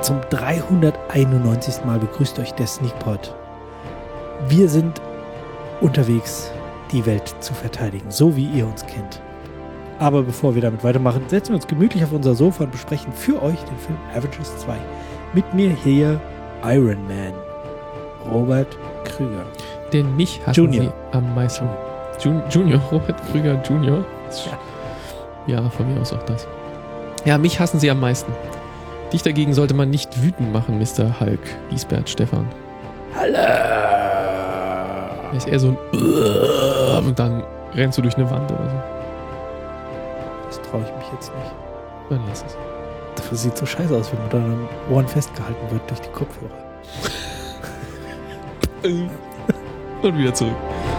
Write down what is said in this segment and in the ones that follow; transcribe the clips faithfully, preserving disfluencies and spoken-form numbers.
Zum dreihunderteinundneunzigsten Mal begrüßt euch der Sneakpot. Wir sind unterwegs, die Welt zu verteidigen, so wie ihr uns kennt. Aber bevor wir damit weitermachen, setzen wir uns gemütlich auf unser Sofa und besprechen für euch den Film Avengers zwei. Mit mir hier Iron Man, Robert Krüger. Den mich hassen Junior. Sie am meisten. Jun- Junior, Robert Krüger Junior. Ja. Ja, von mir aus auch das. Ja, mich hassen Sie am meisten. Dich dagegen sollte man nicht wütend machen, Mister Hulk, Giesbert Stefan. Hallo! Er ist eher so ein und dann rennst du durch eine Wand oder so. Das traue ich mich jetzt nicht. Dann lass es. Das sieht so scheiße aus, wenn man da an den Ohren festgehalten wird durch die Kopfhörer. Und wieder zurück.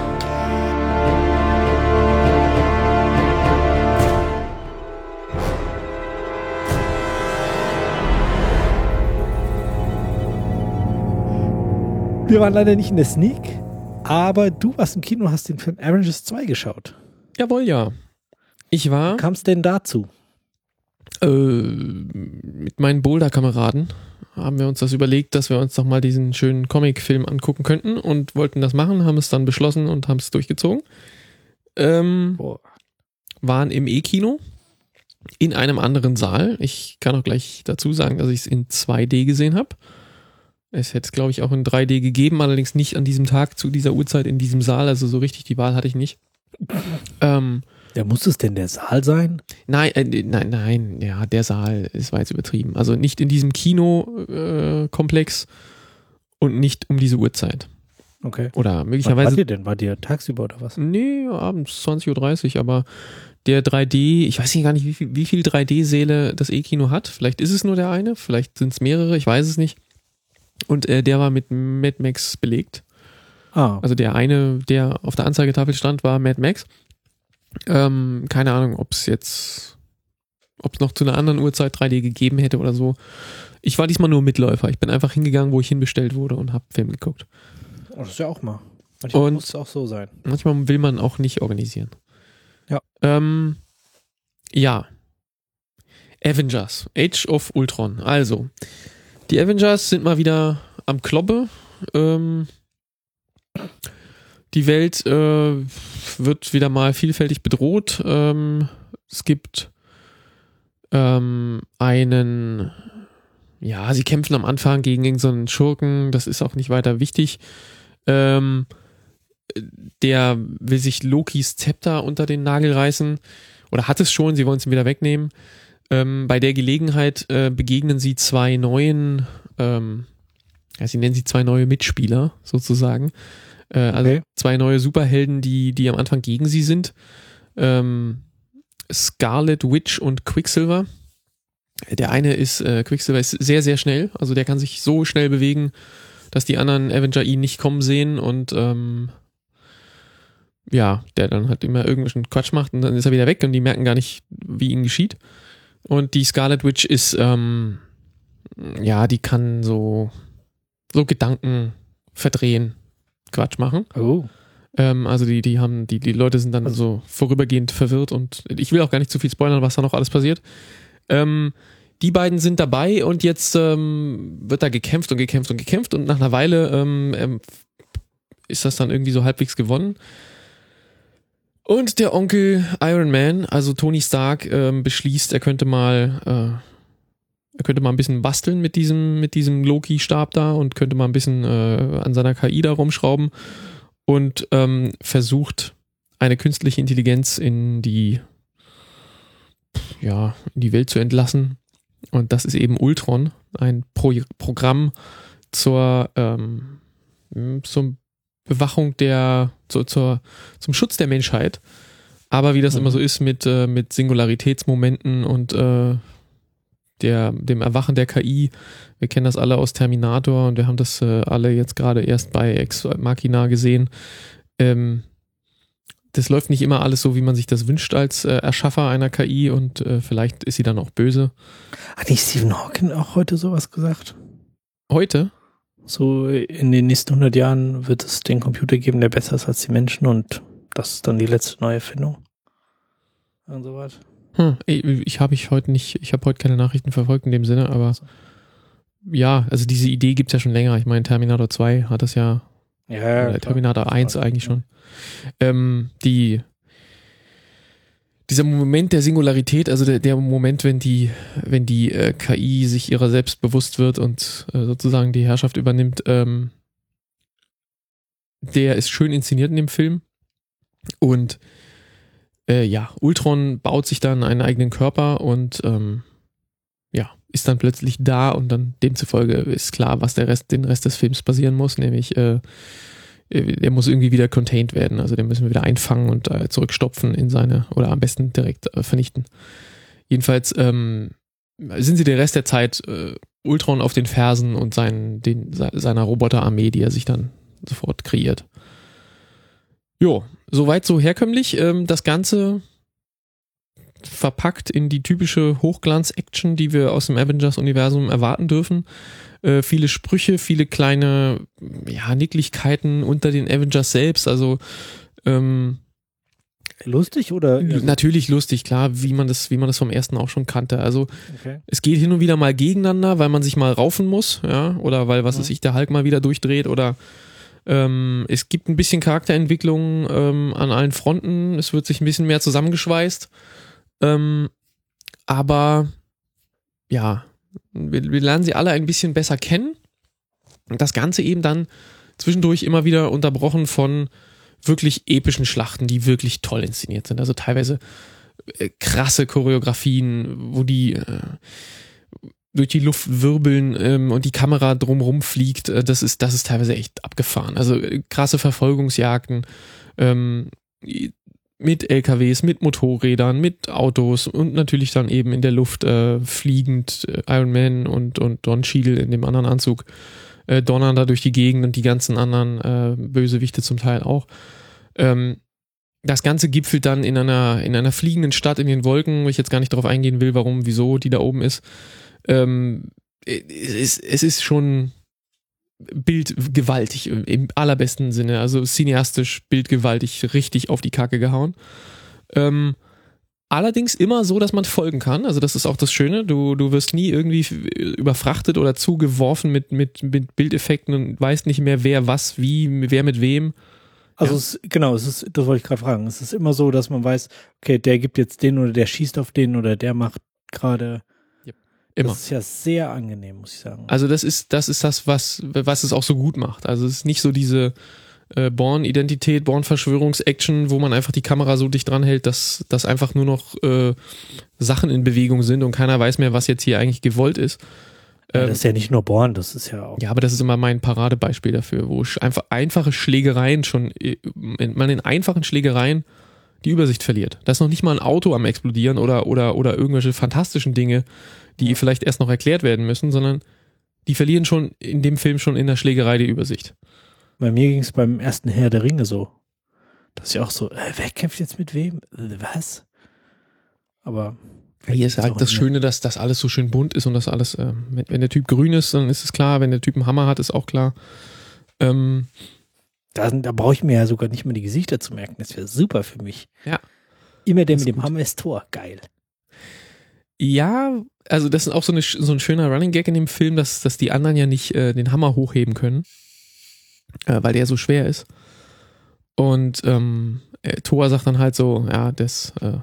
Wir waren leider nicht in der Sneak, aber du warst im Kino und hast den Film Avengers zwei geschaut. Jawohl, ja. Ich war Wie kam es denn dazu? äh, mit meinen Boulder-Kameraden haben wir uns das überlegt, dass wir uns doch mal diesen schönen Comic-Film angucken könnten und wollten das machen, haben es dann beschlossen und haben es durchgezogen. Ähm, Boah. waren im E-Kino in einem anderen Saal. Ich kann auch gleich dazu sagen, dass ich es in zwei D gesehen habe. Es hätte es, glaube ich, auch in drei D gegeben, allerdings nicht an diesem Tag zu dieser Uhrzeit in diesem Saal. Also so richtig die Wahl hatte ich nicht. Ähm, Ja, muss es denn der Saal sein? nein, äh, nein, nein, ja, der Saal ist weit übertrieben. Also nicht in diesem Kino-Komplex und nicht um diese Uhrzeit. Okay. Oder Wann möglicherweise. wart ihr denn? War dir tagsüber oder was? Nee, abends zwanzig Uhr dreißig, aber der drei D, ich weiß nicht gar nicht, wie viel, wie viel drei D-Säle das E-Kino hat. Vielleicht ist es nur der eine, vielleicht sind es mehrere, ich weiß es nicht. Und äh, der war mit Mad Max belegt. Ah, Also der eine, der auf der Anzeigetafel stand, war Mad Max. Ähm, keine Ahnung, ob es jetzt, ob es noch zu einer anderen Uhrzeit drei D gegeben hätte oder so. Ich war diesmal nur Mitläufer. Ich bin einfach hingegangen, wo ich hinbestellt wurde und habe Film geguckt. oh, das ist ja auch mal. Manchmal Und- muss es auch so sein. Manchmal will man auch nicht organisieren. Ja. Ähm, ja. Avengers, Age of Ultron. Also, die Avengers sind mal wieder am Kloppe. Ähm, die Welt äh, wird wieder mal vielfältig bedroht. Ähm, es gibt ähm, einen, ja, sie kämpfen am Anfang gegen irgendeinen Schurken. Das ist auch nicht weiter wichtig. Ähm, der will sich Lokis Zepter unter den Nagel reißen oder hat es schon, sie wollen es ihm wieder wegnehmen. Ähm, bei der Gelegenheit äh, begegnen sie zwei neuen, ähm, ja, sie nennen sie zwei neue Mitspieler sozusagen. Äh, also Okay. zwei neue Superhelden, die, die am Anfang gegen sie sind. Ähm, Scarlet Witch und Quicksilver. Der eine ist, äh, Quicksilver ist sehr, sehr schnell, also der kann sich so schnell bewegen, dass die anderen Avenger ihn nicht kommen sehen und ähm, ja, der dann halt immer irgendwelchen Quatsch macht und dann ist er wieder weg und die merken gar nicht, wie ihnen geschieht. Und die Scarlet Witch ist, ähm, ja, die kann so, so Gedanken verdrehen, Quatsch machen. Oh. Ähm, also die, die haben, die, die Leute sind dann so vorübergehend verwirrt und ich will auch gar nicht zu viel spoilern, was da noch alles passiert. Ähm, die beiden sind dabei und jetzt ähm, wird da gekämpft und gekämpft und gekämpft und nach einer Weile ähm, ähm, ist das dann irgendwie so halbwegs gewonnen. Und der Onkel Iron Man, also Tony Stark, ähm, beschließt, er könnte mal äh, er könnte mal ein bisschen basteln mit diesem, mit diesem Loki-Stab da und könnte mal ein bisschen äh, an seiner K I da rumschrauben und ähm, versucht, eine künstliche Intelligenz in die ja, in die Welt zu entlassen. Und das ist eben Ultron, ein Pro- Programm zur, ähm, zur Bewachung der, zur, zur, zum Schutz der Menschheit. Aber wie das mhm. immer so ist mit, äh, mit Singularitätsmomenten und äh, der, dem Erwachen der K I, wir kennen das alle aus Terminator und wir haben das äh, alle jetzt gerade erst bei Ex Machina gesehen. Ähm, das läuft nicht immer alles so, wie man sich das wünscht als äh, Erschaffer einer K I und äh, vielleicht ist sie dann auch böse. Hat nicht Stephen Hawking auch heute sowas gesagt? Heute? So in den nächsten hundert Jahren wird es den Computer geben, der besser ist als die Menschen und das ist dann die letzte neue Erfindung. Und so was. Hm, ich ich habe ich heute nicht, ich habe heute keine Nachrichten verfolgt in dem Sinne, aber ja, also diese Idee gibt's ja schon länger. Ich meine, Terminator zwei hat das ja, Ja, oder Terminator eins eigentlich schon. Ähm, die Dieser Moment der Singularität, also der, der Moment, wenn die, wenn die äh, K I sich ihrer selbst bewusst wird und äh, sozusagen die Herrschaft übernimmt, ähm, der ist schön inszeniert in dem Film. Und äh, ja, Ultron baut sich dann einen eigenen Körper und ähm, ja, ist dann plötzlich da und dann demzufolge ist klar, was der Rest, den Rest des Films passieren muss, nämlich äh, der muss irgendwie wieder contained werden, also den müssen wir wieder einfangen und äh, zurückstopfen in seine, oder am besten direkt äh, vernichten. Jedenfalls ähm, sind sie den Rest der Zeit äh, Ultron auf den Fersen und seinen, den, seiner Roboterarmee, die er sich dann sofort kreiert. Jo, soweit so herkömmlich. Ähm, das Ganze verpackt in die typische Hochglanz-Action, die wir aus dem Avengers-Universum erwarten dürfen. Äh, viele Sprüche, viele kleine ja, Nicklichkeiten unter den Avengers selbst, also ähm, lustig oder? Natürlich lustig, klar, wie man das, wie man das vom ersten auch schon kannte. Also okay. Es geht hin und wieder mal gegeneinander, weil man sich mal raufen muss, ja, oder weil was ja. weiß ich, der Hulk mal wieder durchdreht oder ähm, es gibt ein bisschen Charakterentwicklung ähm, an allen Fronten, es wird sich ein bisschen mehr zusammengeschweißt, ähm, aber ja, wir, wir lernen sie alle ein bisschen besser kennen und das Ganze eben dann zwischendurch immer wieder unterbrochen von wirklich epischen Schlachten, die wirklich toll inszeniert sind. Also teilweise äh, krasse Choreografien, wo die äh, durch die Luft wirbeln ähm, und die Kamera drumrum fliegt. Äh, das ist, das ist teilweise echt abgefahren. Also äh, krasse Verfolgungsjagden ähm, mit L K Ws, mit Motorrädern, mit Autos und natürlich dann eben in der Luft äh, fliegend äh, Iron Man und, und Don Cheadle in dem anderen Anzug äh, donnern da durch die Gegend und die ganzen anderen äh, Bösewichte zum Teil auch. Ähm, das Ganze gipfelt dann in einer, in einer fliegenden Stadt in den Wolken, wo ich jetzt gar nicht darauf eingehen will, warum, wieso die da oben ist. Ähm, es, ist es ist schon bildgewaltig im allerbesten Sinne, also cineastisch bildgewaltig, richtig auf die Kacke gehauen. Ähm, allerdings immer so, dass man folgen kann, also das ist auch das Schöne, du, du wirst nie irgendwie überfrachtet oder zugeworfen mit, mit, mit Bildeffekten und weißt nicht mehr, wer was, wie, wer mit wem. Also ja. es, genau, es ist, das wollte ich gerade fragen, es ist immer so, dass man weiß, okay, der gibt jetzt den oder der schießt auf den oder der macht gerade. Immer. Das ist ja sehr angenehm, muss ich sagen. Also das ist, das ist das, was, was es auch so gut macht. Also es ist nicht so diese äh, Bourne-Identität, Bourne-Verschwörungs-Action, wo man einfach die Kamera so dicht dran hält, dass, dass einfach nur noch äh, Sachen in Bewegung sind und keiner weiß mehr, was jetzt hier eigentlich gewollt ist. Ja, Ähm, das ist ja nicht nur Bourne, das ist ja auch. ja, aber das ist immer mein Paradebeispiel dafür, wo sch- einfach einfache Schlägereien schon, äh, man in einfachen Schlägereien die Übersicht verliert. Da ist noch nicht mal ein Auto am explodieren oder, oder, oder irgendwelche fantastischen Dinge, die vielleicht erst noch erklärt werden müssen, sondern die verlieren schon in dem Film schon in der Schlägerei die Übersicht. Bei mir ging es beim ersten Herr der Ringe so. Das ist ja auch so, äh, wer kämpft jetzt mit wem? Äh, was? Aber Hier ist halt das Schöne, dass das alles so schön bunt ist und das alles, äh, wenn, wenn der Typ grün ist, dann ist es klar, wenn der Typ einen Hammer hat, ist auch klar. Ähm, da, sind- da brauche ich mir ja sogar nicht mehr die Gesichter zu merken. Das wäre super für mich. Ja. Immer der Das mit ist dem gut. Hammer ist Tor. Geil. ja, also das ist auch so, eine, so ein schöner Running Gag in dem Film, dass, dass die anderen ja nicht äh, den Hammer hochheben können, äh, weil der so schwer ist. Und ähm, äh, Thor sagt dann halt so, ja, das, äh,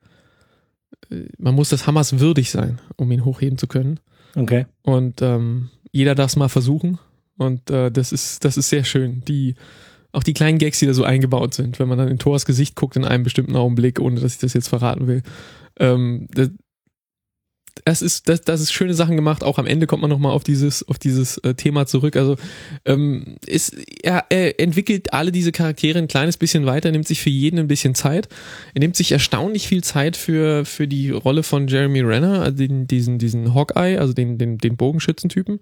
äh, man muss des Hammers würdig sein, um ihn hochheben zu können. Okay. Und ähm, jeder darf es mal versuchen. Und äh, das ist, das ist sehr schön. Die, auch die kleinen Gags, die da so eingebaut sind, wenn man dann in Thors Gesicht guckt in einem bestimmten Augenblick, ohne dass ich das jetzt verraten will. Ähm, das, das ist, das, das ist schöne Sachen gemacht. Auch am Ende kommt man nochmal auf dieses, auf dieses äh, Thema zurück. Also ähm, ist, er, er entwickelt alle diese Charaktere ein kleines bisschen weiter, nimmt sich für jeden ein bisschen Zeit. Er nimmt sich erstaunlich viel Zeit für, für die Rolle von Jeremy Renner, also den, diesen, diesen Hawkeye, also den, den, den Bogenschützentypen.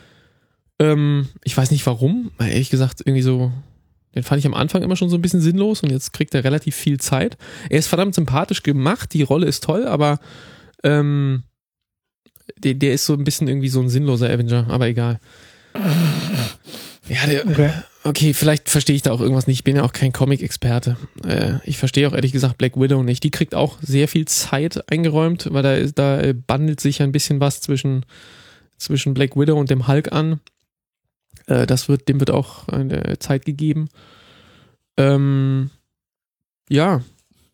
Ähm, ich weiß nicht warum, weil ehrlich gesagt irgendwie so, den fand ich am Anfang immer schon so ein bisschen sinnlos und jetzt kriegt er relativ viel Zeit. Er ist verdammt sympathisch gemacht, die Rolle ist toll, aber ähm, der, der ist so ein bisschen irgendwie so ein sinnloser Avenger, aber egal. Ja, der, Okay. okay, vielleicht verstehe ich da auch irgendwas nicht. Ich bin ja auch kein Comic-Experte. Äh, ich verstehe auch ehrlich gesagt Black Widow nicht. Die kriegt auch sehr viel Zeit eingeräumt, weil da, ist, da bandelt sich ein bisschen was zwischen zwischen Black Widow und dem Hulk an. Äh, das wird, dem wird auch eine Zeit gegeben. Ähm, ja.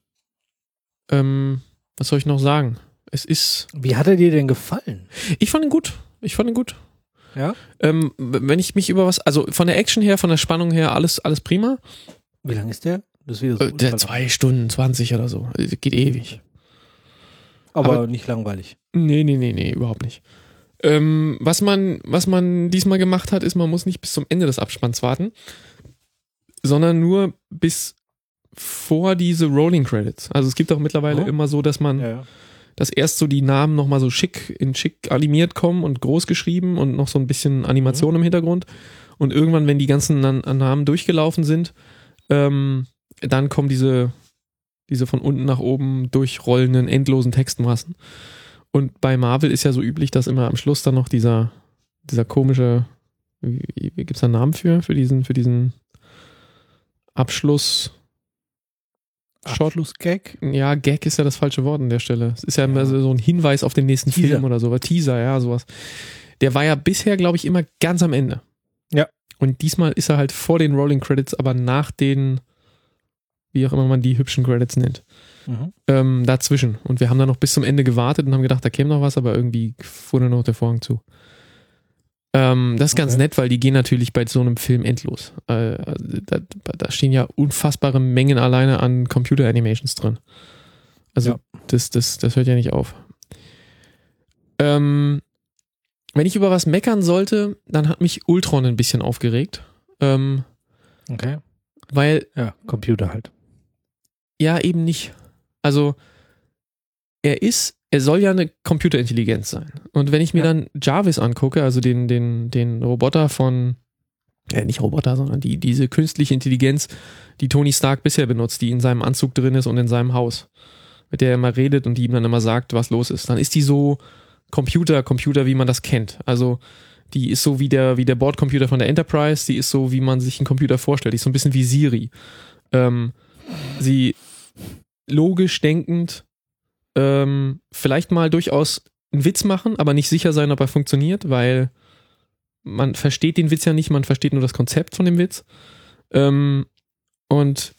Ähm, was soll ich noch sagen? Es ist. Wie hat er dir denn gefallen? Ich fand ihn gut. Ich fand ihn gut. Ja? Ähm, wenn ich mich über was, also von der Action her, von der Spannung her, alles, alles prima. Wie lang ist der? Das ist wieder so Äh, der zwei Stunden zwanzig oder so. Geht ewig. Aber, Aber nicht langweilig. Nee, nee, nee, nee, überhaupt nicht. Ähm, was man, was man diesmal gemacht hat, ist, man muss nicht bis zum Ende des Abspanns warten, sondern nur bis vor diese Rolling Credits. Also es gibt auch mittlerweile Oh. immer so, dass man, Ja, ja. dass erst so die Namen nochmal so schick, in schick animiert kommen und groß geschrieben und noch so ein bisschen Animation im Hintergrund. Und irgendwann, wenn die ganzen Nan- Namen durchgelaufen sind, ähm, dann kommen diese, diese von unten nach oben durchrollenden, endlosen Textmassen. Und bei Marvel ist ja so üblich, dass immer am Schluss dann noch dieser, dieser komische, wie, wie gibt's da einen Namen für, für diesen, für diesen Abschluss, Shot? Abschlussgag? Ja, Gag ist ja das falsche Wort an der Stelle. Es ist ja, Ja. immer so ein Hinweis auf den nächsten Teaser. Film oder so, oder Teaser, ja, sowas. Der war ja bisher, glaube ich, immer ganz am Ende. Ja. Und diesmal ist er halt vor den Rolling Credits, aber nach den, wie auch immer man die hübschen Credits nennt. Mhm. Ähm, dazwischen. Und wir haben dann noch bis zum Ende gewartet und haben gedacht, da käme noch was, aber irgendwie wurde noch der Vorhang zu. Ähm, das ist ganz Okay. nett, weil die gehen natürlich bei so einem Film endlos. Äh, da, da stehen ja unfassbare Mengen alleine an Computer-Animations drin. Also Ja. das, das, das hört ja nicht auf. Ähm, wenn ich über was meckern sollte, dann hat mich Ultron ein bisschen aufgeregt. Ähm, Okay. weil Ja, Computer halt. Ja, eben nicht. Also, er ist, er soll ja eine Computerintelligenz sein. Und wenn ich mir Ja. dann Jarvis angucke, also den, den, den Roboter von, äh, nicht Roboter, sondern die, diese künstliche Intelligenz, die Tony Stark bisher benutzt, die in seinem Anzug drin ist und in seinem Haus, mit der er immer redet und die ihm dann immer sagt, was los ist, dann ist die so Computer, Computer, wie man das kennt. Also, die ist so wie der, wie der Bordcomputer von der Enterprise, die ist so, wie man sich einen Computer vorstellt. Die ist so ein bisschen wie Siri. Ähm, sie logisch denkend, ähm, vielleicht mal durchaus einen Witz machen, aber nicht sicher sein, ob er funktioniert, weil man versteht den Witz ja nicht, man versteht nur das Konzept von dem Witz. Ähm, und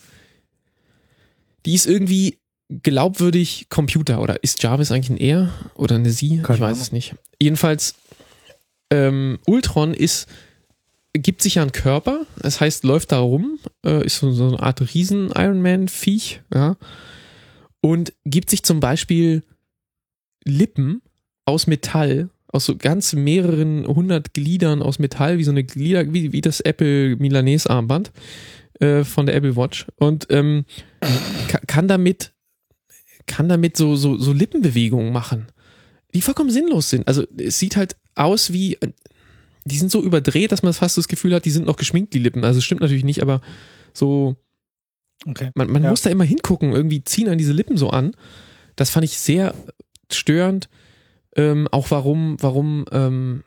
die ist irgendwie glaubwürdig Computer, oder ist Jarvis eigentlich ein Er oder eine Sie? Keine ich weiß Ahnung. es nicht. Jedenfalls, ähm, Ultron ist gibt sich ja einen Körper, das heißt, läuft da rum, äh, ist so, so eine Art Riesen-Iron-Man-Viech, ja, und gibt sich zum Beispiel Lippen aus Metall, aus so ganz mehreren hundert Gliedern aus Metall, wie so eine Glieder, wie, wie das Apple Milanese-Armband äh, von der Apple Watch und ähm, ka- kann damit kann damit so, so, so Lippenbewegungen machen, die vollkommen sinnlos sind. Also es sieht halt aus wie die sind so überdreht, dass man fast das Gefühl hat, die sind noch geschminkt, die Lippen. Also es stimmt natürlich nicht, aber so, Okay. man, man Ja. muss da immer hingucken, irgendwie ziehen an diese Lippen so an. Das fand ich sehr störend. Ähm, auch warum, warum, ähm,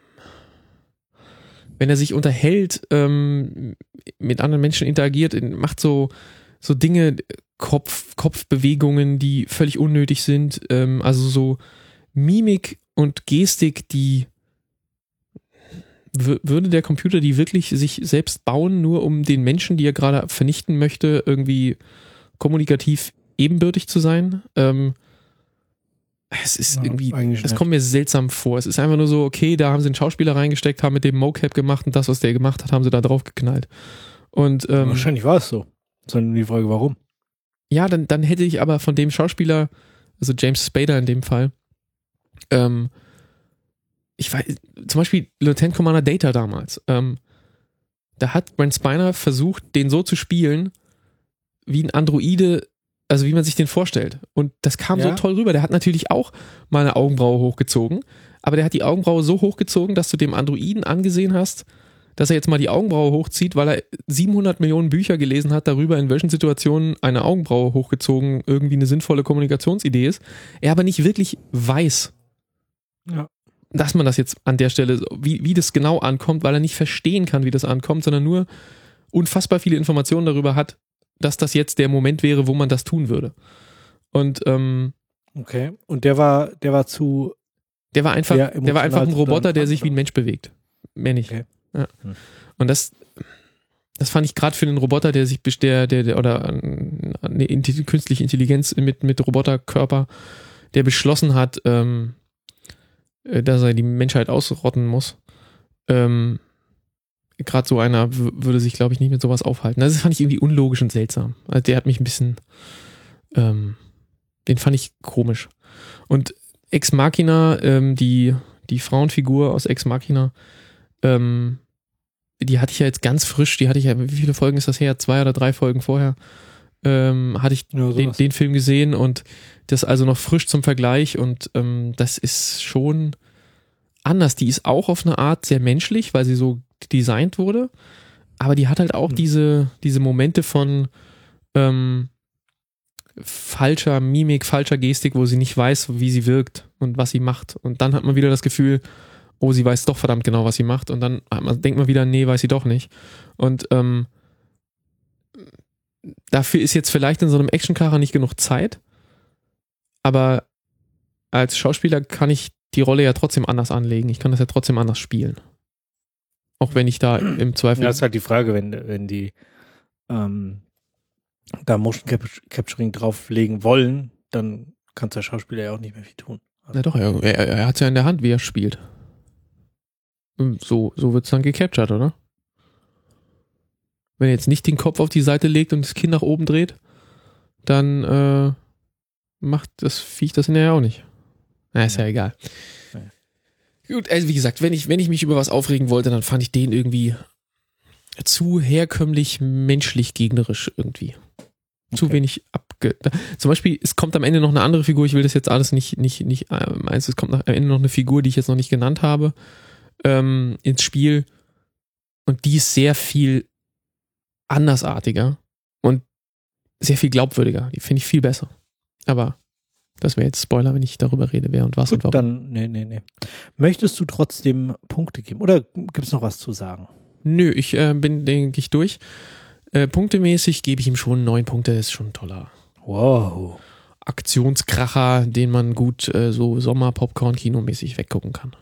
wenn er sich unterhält, ähm, mit anderen Menschen interagiert, macht so, so Dinge, Kopf, Kopfbewegungen, die völlig unnötig sind. Ähm, also so Mimik und Gestik, die würde der Computer die wirklich sich selbst bauen, nur um den Menschen, die er gerade vernichten möchte, irgendwie kommunikativ ebenbürtig zu sein? Ähm, es ist Ja, irgendwie, eigentlich es nicht. kommt mir seltsam vor. Es ist einfach nur so, okay, da haben sie einen Schauspieler reingesteckt, haben mit dem Mocap gemacht und das, was der gemacht hat, haben sie da drauf geknallt. Und ähm, Wahrscheinlich war es so. Sondern die Frage, warum? ja, dann, dann hätte ich aber von dem Schauspieler, also James Spader in dem Fall, ähm, ich weiß, zum Beispiel Lieutenant Commander Data damals, ähm, da hat Brent Spiner versucht, den so zu spielen, wie ein Androide, also wie man sich den vorstellt. Und das kam Ja. so toll rüber. Der hat natürlich auch mal eine Augenbraue hochgezogen, aber der hat die Augenbraue so hochgezogen, dass du dem Androiden angesehen hast, dass er jetzt mal die Augenbraue hochzieht, weil er siebenhundert Millionen Bücher gelesen hat darüber, in welchen Situationen eine Augenbraue hochgezogen irgendwie eine sinnvolle Kommunikationsidee ist. Er aber nicht wirklich weiß, Ja. dass man das jetzt an der Stelle, wie, wie das genau ankommt, weil er nicht verstehen kann, wie das ankommt, sondern nur unfassbar viele Informationen darüber hat, dass das jetzt der Moment wäre, wo man das tun würde. Und ähm, Okay. Und der war, der war zu Der war einfach, Der der war einfach ein emotional Roboter, der dann- sich wie ein Mensch bewegt. Mehr nicht. Okay. Ja. Hm. Und das, das fand ich gerade für einen Roboter, der sich, best- der, der, der oder eine Intelli- künstliche Intelligenz mit, mit Roboterkörper, der beschlossen hat, ähm, äh, dass er die Menschheit ausrotten muss. Ähm, gerade so einer w- würde sich, glaube ich, nicht mit sowas aufhalten. Das fand ich irgendwie unlogisch und seltsam. Also der hat mich ein bisschen, ähm, den fand ich komisch. Und Ex Machina, ähm, die, die Frauenfigur aus Ex Machina, ähm, die hatte ich ja jetzt ganz frisch, die hatte ich ja, wie viele Folgen ist das her? Zwei oder drei Folgen vorher, ähm, hatte ich Ja, den, sowas. den Film gesehen und das also noch frisch zum Vergleich und ähm, das ist schon anders. Die ist auch auf eine Art sehr menschlich, weil sie so designt wurde, aber die hat halt auch Hm. diese, diese Momente von ähm, falscher Mimik, falscher Gestik, wo sie nicht weiß, wie sie wirkt und was sie macht. Und dann hat man wieder das Gefühl, oh, sie weiß doch verdammt genau, was sie macht. Und dann hat man, denkt man wieder, nee, weiß sie doch nicht. Und ähm, dafür ist jetzt vielleicht in so einem Actionkracher nicht genug Zeit, aber als Schauspieler kann ich die Rolle ja trotzdem anders anlegen. Ich kann das ja trotzdem anders spielen. Auch wenn ich da im Zweifel... Ja, ist halt die Frage, wenn, wenn die ähm, da Motion Cap Capturing drauflegen wollen, dann kann der Schauspieler ja auch nicht mehr viel tun. Also, Na doch, er, er, er hat es ja in der Hand, wie er spielt. So, so wird es dann gecaptured, oder? Wenn er jetzt nicht den Kopf auf die Seite legt und das Kinn nach oben dreht, dann äh, macht das Viech das hinterher auch nicht. Na, ist ja, Ja. egal. Ja. Gut, also wie gesagt, wenn ich, wenn ich mich über was aufregen wollte, dann fand ich den irgendwie zu herkömmlich menschlich gegnerisch irgendwie. Zu Okay. wenig abge... Zum Beispiel, es kommt am Ende noch eine andere Figur, ich will das jetzt alles nicht, nicht, nicht, ähm, also es kommt am Ende noch eine Figur, die ich jetzt noch nicht genannt habe, ähm, ins Spiel und die ist sehr viel andersartiger und sehr viel glaubwürdiger. Die finde ich viel besser. Aber das wäre jetzt Spoiler, wenn ich darüber rede, wer und was und Gut, warum. dann, nee, nee, nee. Möchtest du trotzdem Punkte geben? Oder gibt es noch was zu sagen? Nö, ich äh, bin, denke ich, durch. Äh, punktemäßig gebe ich ihm schon neun Punkte, das ist schon ein toller Wow. Aktionskracher, den man gut äh, so Sommer-Popcorn-Kino-mäßig weggucken kann.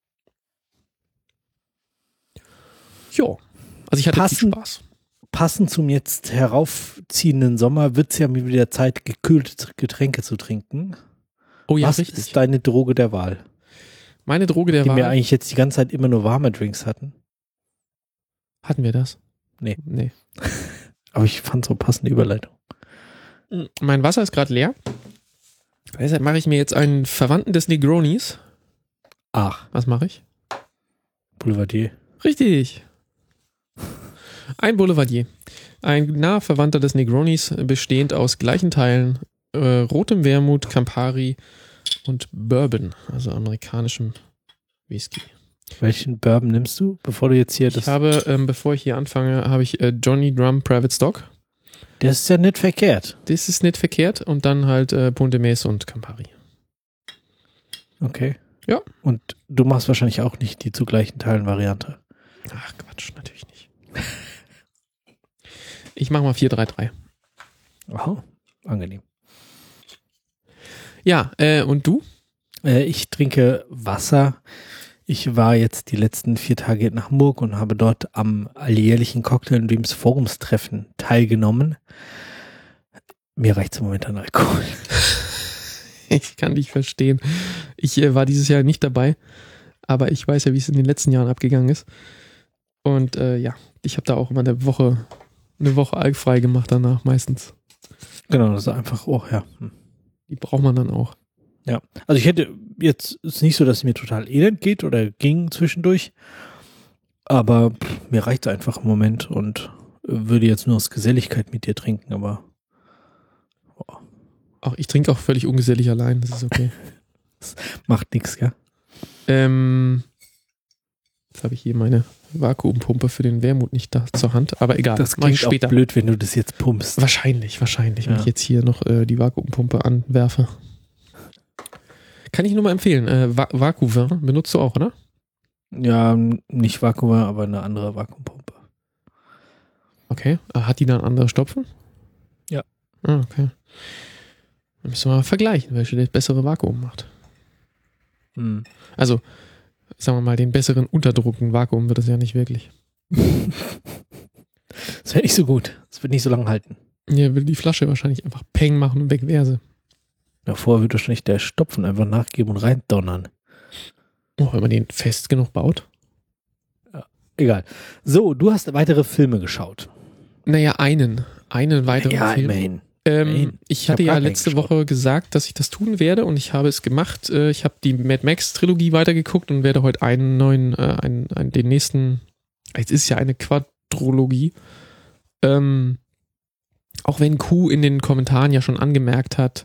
Jo, also ich hatte viel Passend- Spaß. Passend zum jetzt heraufziehenden Sommer wird es ja mal wieder Zeit, gekühlte Getränke zu trinken. Oh ja, was richtig. ist deine Droge der Wahl? Meine Droge der Die wir Wahl, eigentlich jetzt die ganze Zeit immer nur warme Drinks hatten. hatten wir das? Nee. Nee. Aber ich fand so passende Überleitung. Mein Wasser ist gerade leer. Deshalb mache ich mir jetzt einen Verwandten des Negronis. Ach, Was mache ich? Boulevardier. Richtig. Ein Boulevardier. Ein naher Verwandter des Negronis, bestehend aus gleichen Teilen äh, rotem Wermut, Campari und Bourbon, also amerikanischem Whisky. Welchen Bourbon nimmst du, bevor du jetzt hier Ich das... habe, ähm, bevor ich hier anfange, habe ich äh, Johnny Drum Private Stock. Der ist ja nicht verkehrt. Das ist nicht verkehrt. Und dann halt äh, Punta Mesa und Campari. Okay. Ja. Und du machst wahrscheinlich auch nicht die zu gleichen Teilen Variante. Ach Quatsch, natürlich nicht. Ich mache mal vier drei drei. Aha, angenehm. Ja, äh, und du? Äh, ich trinke Wasser. Ich war jetzt die letzten vier Tage in Hamburg und habe dort am alljährlichen Cocktail Dreams Forumstreffen teilgenommen. Mir reicht es im Moment an Alkohol. Ich kann dich verstehen. Ich äh, war dieses Jahr nicht dabei, aber ich weiß ja, wie es in den letzten Jahren abgegangen ist. Und äh, ja, ich habe da auch immer eine Woche, eine Woche alkfrei gemacht danach meistens. Genau, das ist einfach, oh ja. Hm. Die braucht man dann auch. Ja, also ich hätte jetzt, ist nicht so, dass es mir total elend geht oder ging zwischendurch, aber pff, mir reicht es einfach im Moment und würde jetzt nur aus Geselligkeit mit dir trinken, aber Auch ich trinke auch völlig ungesellig allein, das ist okay. macht nichts, gell? ähm, jetzt habe ich hier meine Vakuumpumpe für den Wermut nicht da zur Hand, aber egal, Das mach ich klingt auch später. blöd, wenn du das jetzt pumpst. Wahrscheinlich, wahrscheinlich, wenn Ja. ich jetzt hier noch äh, die Vakuumpumpe anwerfe. Kann ich nur mal empfehlen. Äh, Va- Vakuum benutzt du auch, oder? Ja, nicht Vakuum, aber eine andere Vakuumpumpe. Okay. Ah, hat die dann andere Stopfen? Ja. Ah, okay. Dann müssen wir mal vergleichen, welche das bessere Vakuum macht. Hm. Also, sagen wir mal, den besseren Unterdruck, ein Vakuum wird es ja nicht wirklich. Das wäre nicht so gut. Das wird nicht so lange halten. Ja, will die Flasche wahrscheinlich einfach Peng machen und weg wäre sie. Ja, vorher wird wahrscheinlich der Stopfen einfach nachgeben und reindonnern. Oh, wenn man den fest genug baut. Ja, egal. So, du hast weitere Filme geschaut. Naja, einen. Einen weiteren Ja, Film. immerhin. Ähm, immerhin. ich, Ich hatte hab ja gar keinen letzte geschaut. Woche gesagt, dass ich das tun werde und ich habe es gemacht. Äh, ich habe die Mad Max Trilogie weitergeguckt und werde heute einen neuen, äh, einen, einen, den nächsten, jetzt ist ja eine Quadrologie. Ähm, auch wenn Q in den Kommentaren ja schon angemerkt hat,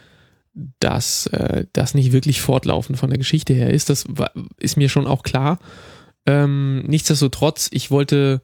dass äh, das nicht wirklich fortlaufend von der Geschichte her ist, das war, ist mir schon auch klar. Ähm, nichtsdestotrotz, ich wollte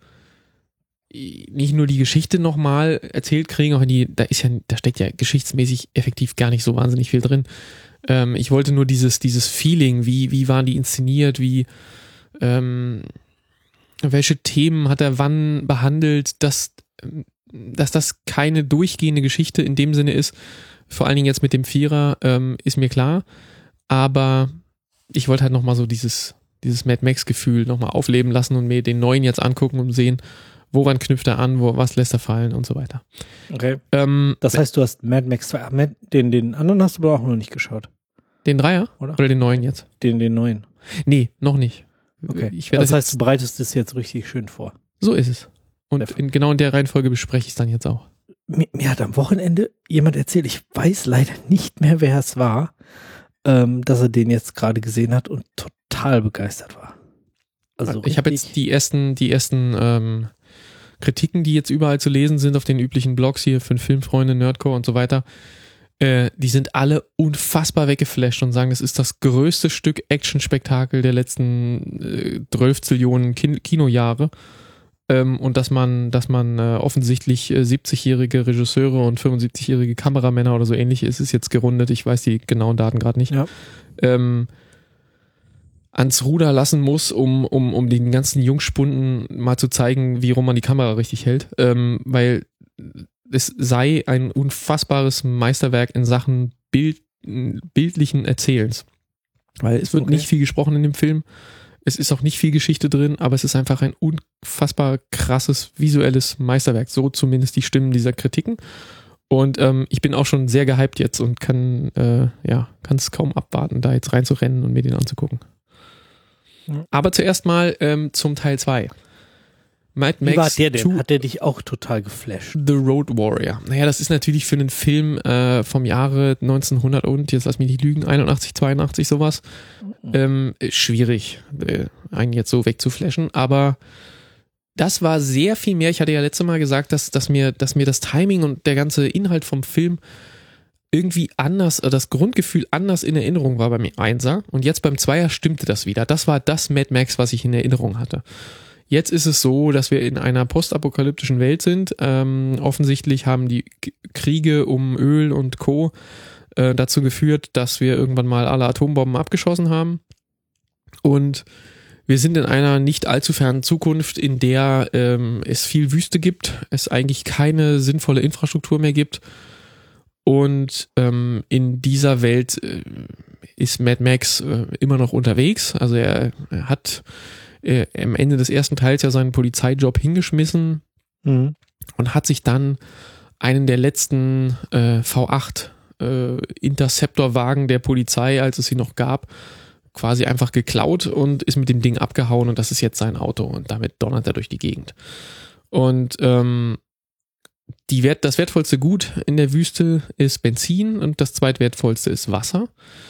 nicht nur die Geschichte nochmal erzählt kriegen, auch die, da ist ja, da steckt ja geschichtsmäßig effektiv gar nicht so wahnsinnig viel drin. Ähm, ich wollte nur dieses, dieses Feeling, wie, wie waren die inszeniert, wie, ähm, welche Themen hat er wann behandelt, dass, dass das keine durchgehende Geschichte in dem Sinne ist, vor allen Dingen jetzt mit dem Vierer, ähm, ist mir klar, aber ich wollte halt nochmal so dieses, dieses Mad Max-Gefühl nochmal aufleben lassen und mir den neuen jetzt angucken und sehen, woran knüpft er an, wo, was lässt er fallen und so weiter. Okay. Ähm, Das heißt, du hast Mad Max zwei, Mad, den, den anderen hast du aber auch noch nicht geschaut. den Dreier? Oder? Oder den neuen jetzt? Den, den neuen. Nee, noch nicht. Okay. Ich werde Das das heißt, du bereitest es jetzt richtig schön vor. so ist es. Und in, genau in der Reihenfolge bespreche ich es dann jetzt auch. Mir, mir hat am Wochenende jemand erzählt, ich weiß leider nicht mehr, wer es war, ähm, dass er den jetzt gerade gesehen hat und total begeistert war. Also ich habe richtig- jetzt die ersten, die ersten ähm, Kritiken, die jetzt überall zu lesen sind auf den üblichen Blogs hier für Filmfreunde, Nerdcore und so weiter, äh, die sind alle unfassbar weggeflasht und sagen, das ist das größte Stück Action-Spektakel der letzten äh, zwölf Zillionen Kin- Kinojahre. Ähm, und dass man, dass man äh, offensichtlich äh, siebzigjährige Regisseure und fünfundsiebzigjährige Kameramänner oder so ähnlich ist, ist jetzt gerundet, ich weiß die genauen Daten gerade nicht, Ja. ähm, ans Ruder lassen muss, um, um, um den ganzen Jungspunden mal zu zeigen, wie rum man die Kamera richtig hält, ähm, weil es sei ein unfassbares Meisterwerk in Sachen Bild, bildlichen Erzählens. Weil es wird Okay. nicht viel gesprochen in dem Film, es ist auch nicht viel Geschichte drin, aber es ist einfach ein unfassbar krasses visuelles Meisterwerk, so zumindest die Stimmen dieser Kritiken. Und ähm, ich bin auch schon sehr gehypt jetzt und kann äh, ja, kann es kaum abwarten, da jetzt reinzurennen und mir den anzugucken. Ja. Aber zuerst mal ähm, zum Teil zwei. Mad Wie war Max der denn? zwei, Hat der dich auch total geflasht? The Road Warrior. Naja, das ist natürlich für einen Film äh, vom Jahre neunzehnhundert und, jetzt lass mich nicht lügen, einundachtzig, zweiundachtzig sowas, ähm, schwierig, äh, einen jetzt so wegzuflashen, aber das war sehr viel mehr. Ich hatte ja letztes Mal gesagt, dass, dass, mir, dass mir das Timing und der ganze Inhalt vom Film irgendwie anders, äh, das Grundgefühl anders in Erinnerung war beim Einser und jetzt beim Zweier stimmte das wieder. Das war das Mad Max, was ich in Erinnerung hatte. Jetzt ist es so, dass wir in einer postapokalyptischen Welt sind. Ähm, offensichtlich haben die K- Kriege um Öl und Co. Äh, dazu geführt, dass wir irgendwann mal alle Atombomben abgeschossen haben. Und wir sind in einer nicht allzu fernen Zukunft, in der ähm, es viel Wüste gibt, es eigentlich keine sinnvolle Infrastruktur mehr gibt. Und ähm, in dieser Welt äh, ist Mad Max äh, immer noch unterwegs. Also er, er hat äh, am Ende des ersten Teils ja seinen Polizeijob hingeschmissen Mhm. und hat sich dann einen der letzten äh, V acht äh, Interceptor-Wagen der Polizei, als es sie noch gab, quasi einfach geklaut und ist mit dem Ding abgehauen und das ist jetzt sein Auto und damit donnert er durch die Gegend. Und ähm, die Wert, das wertvollste Gut in der Wüste ist Benzin und das zweitwertvollste ist Wasser.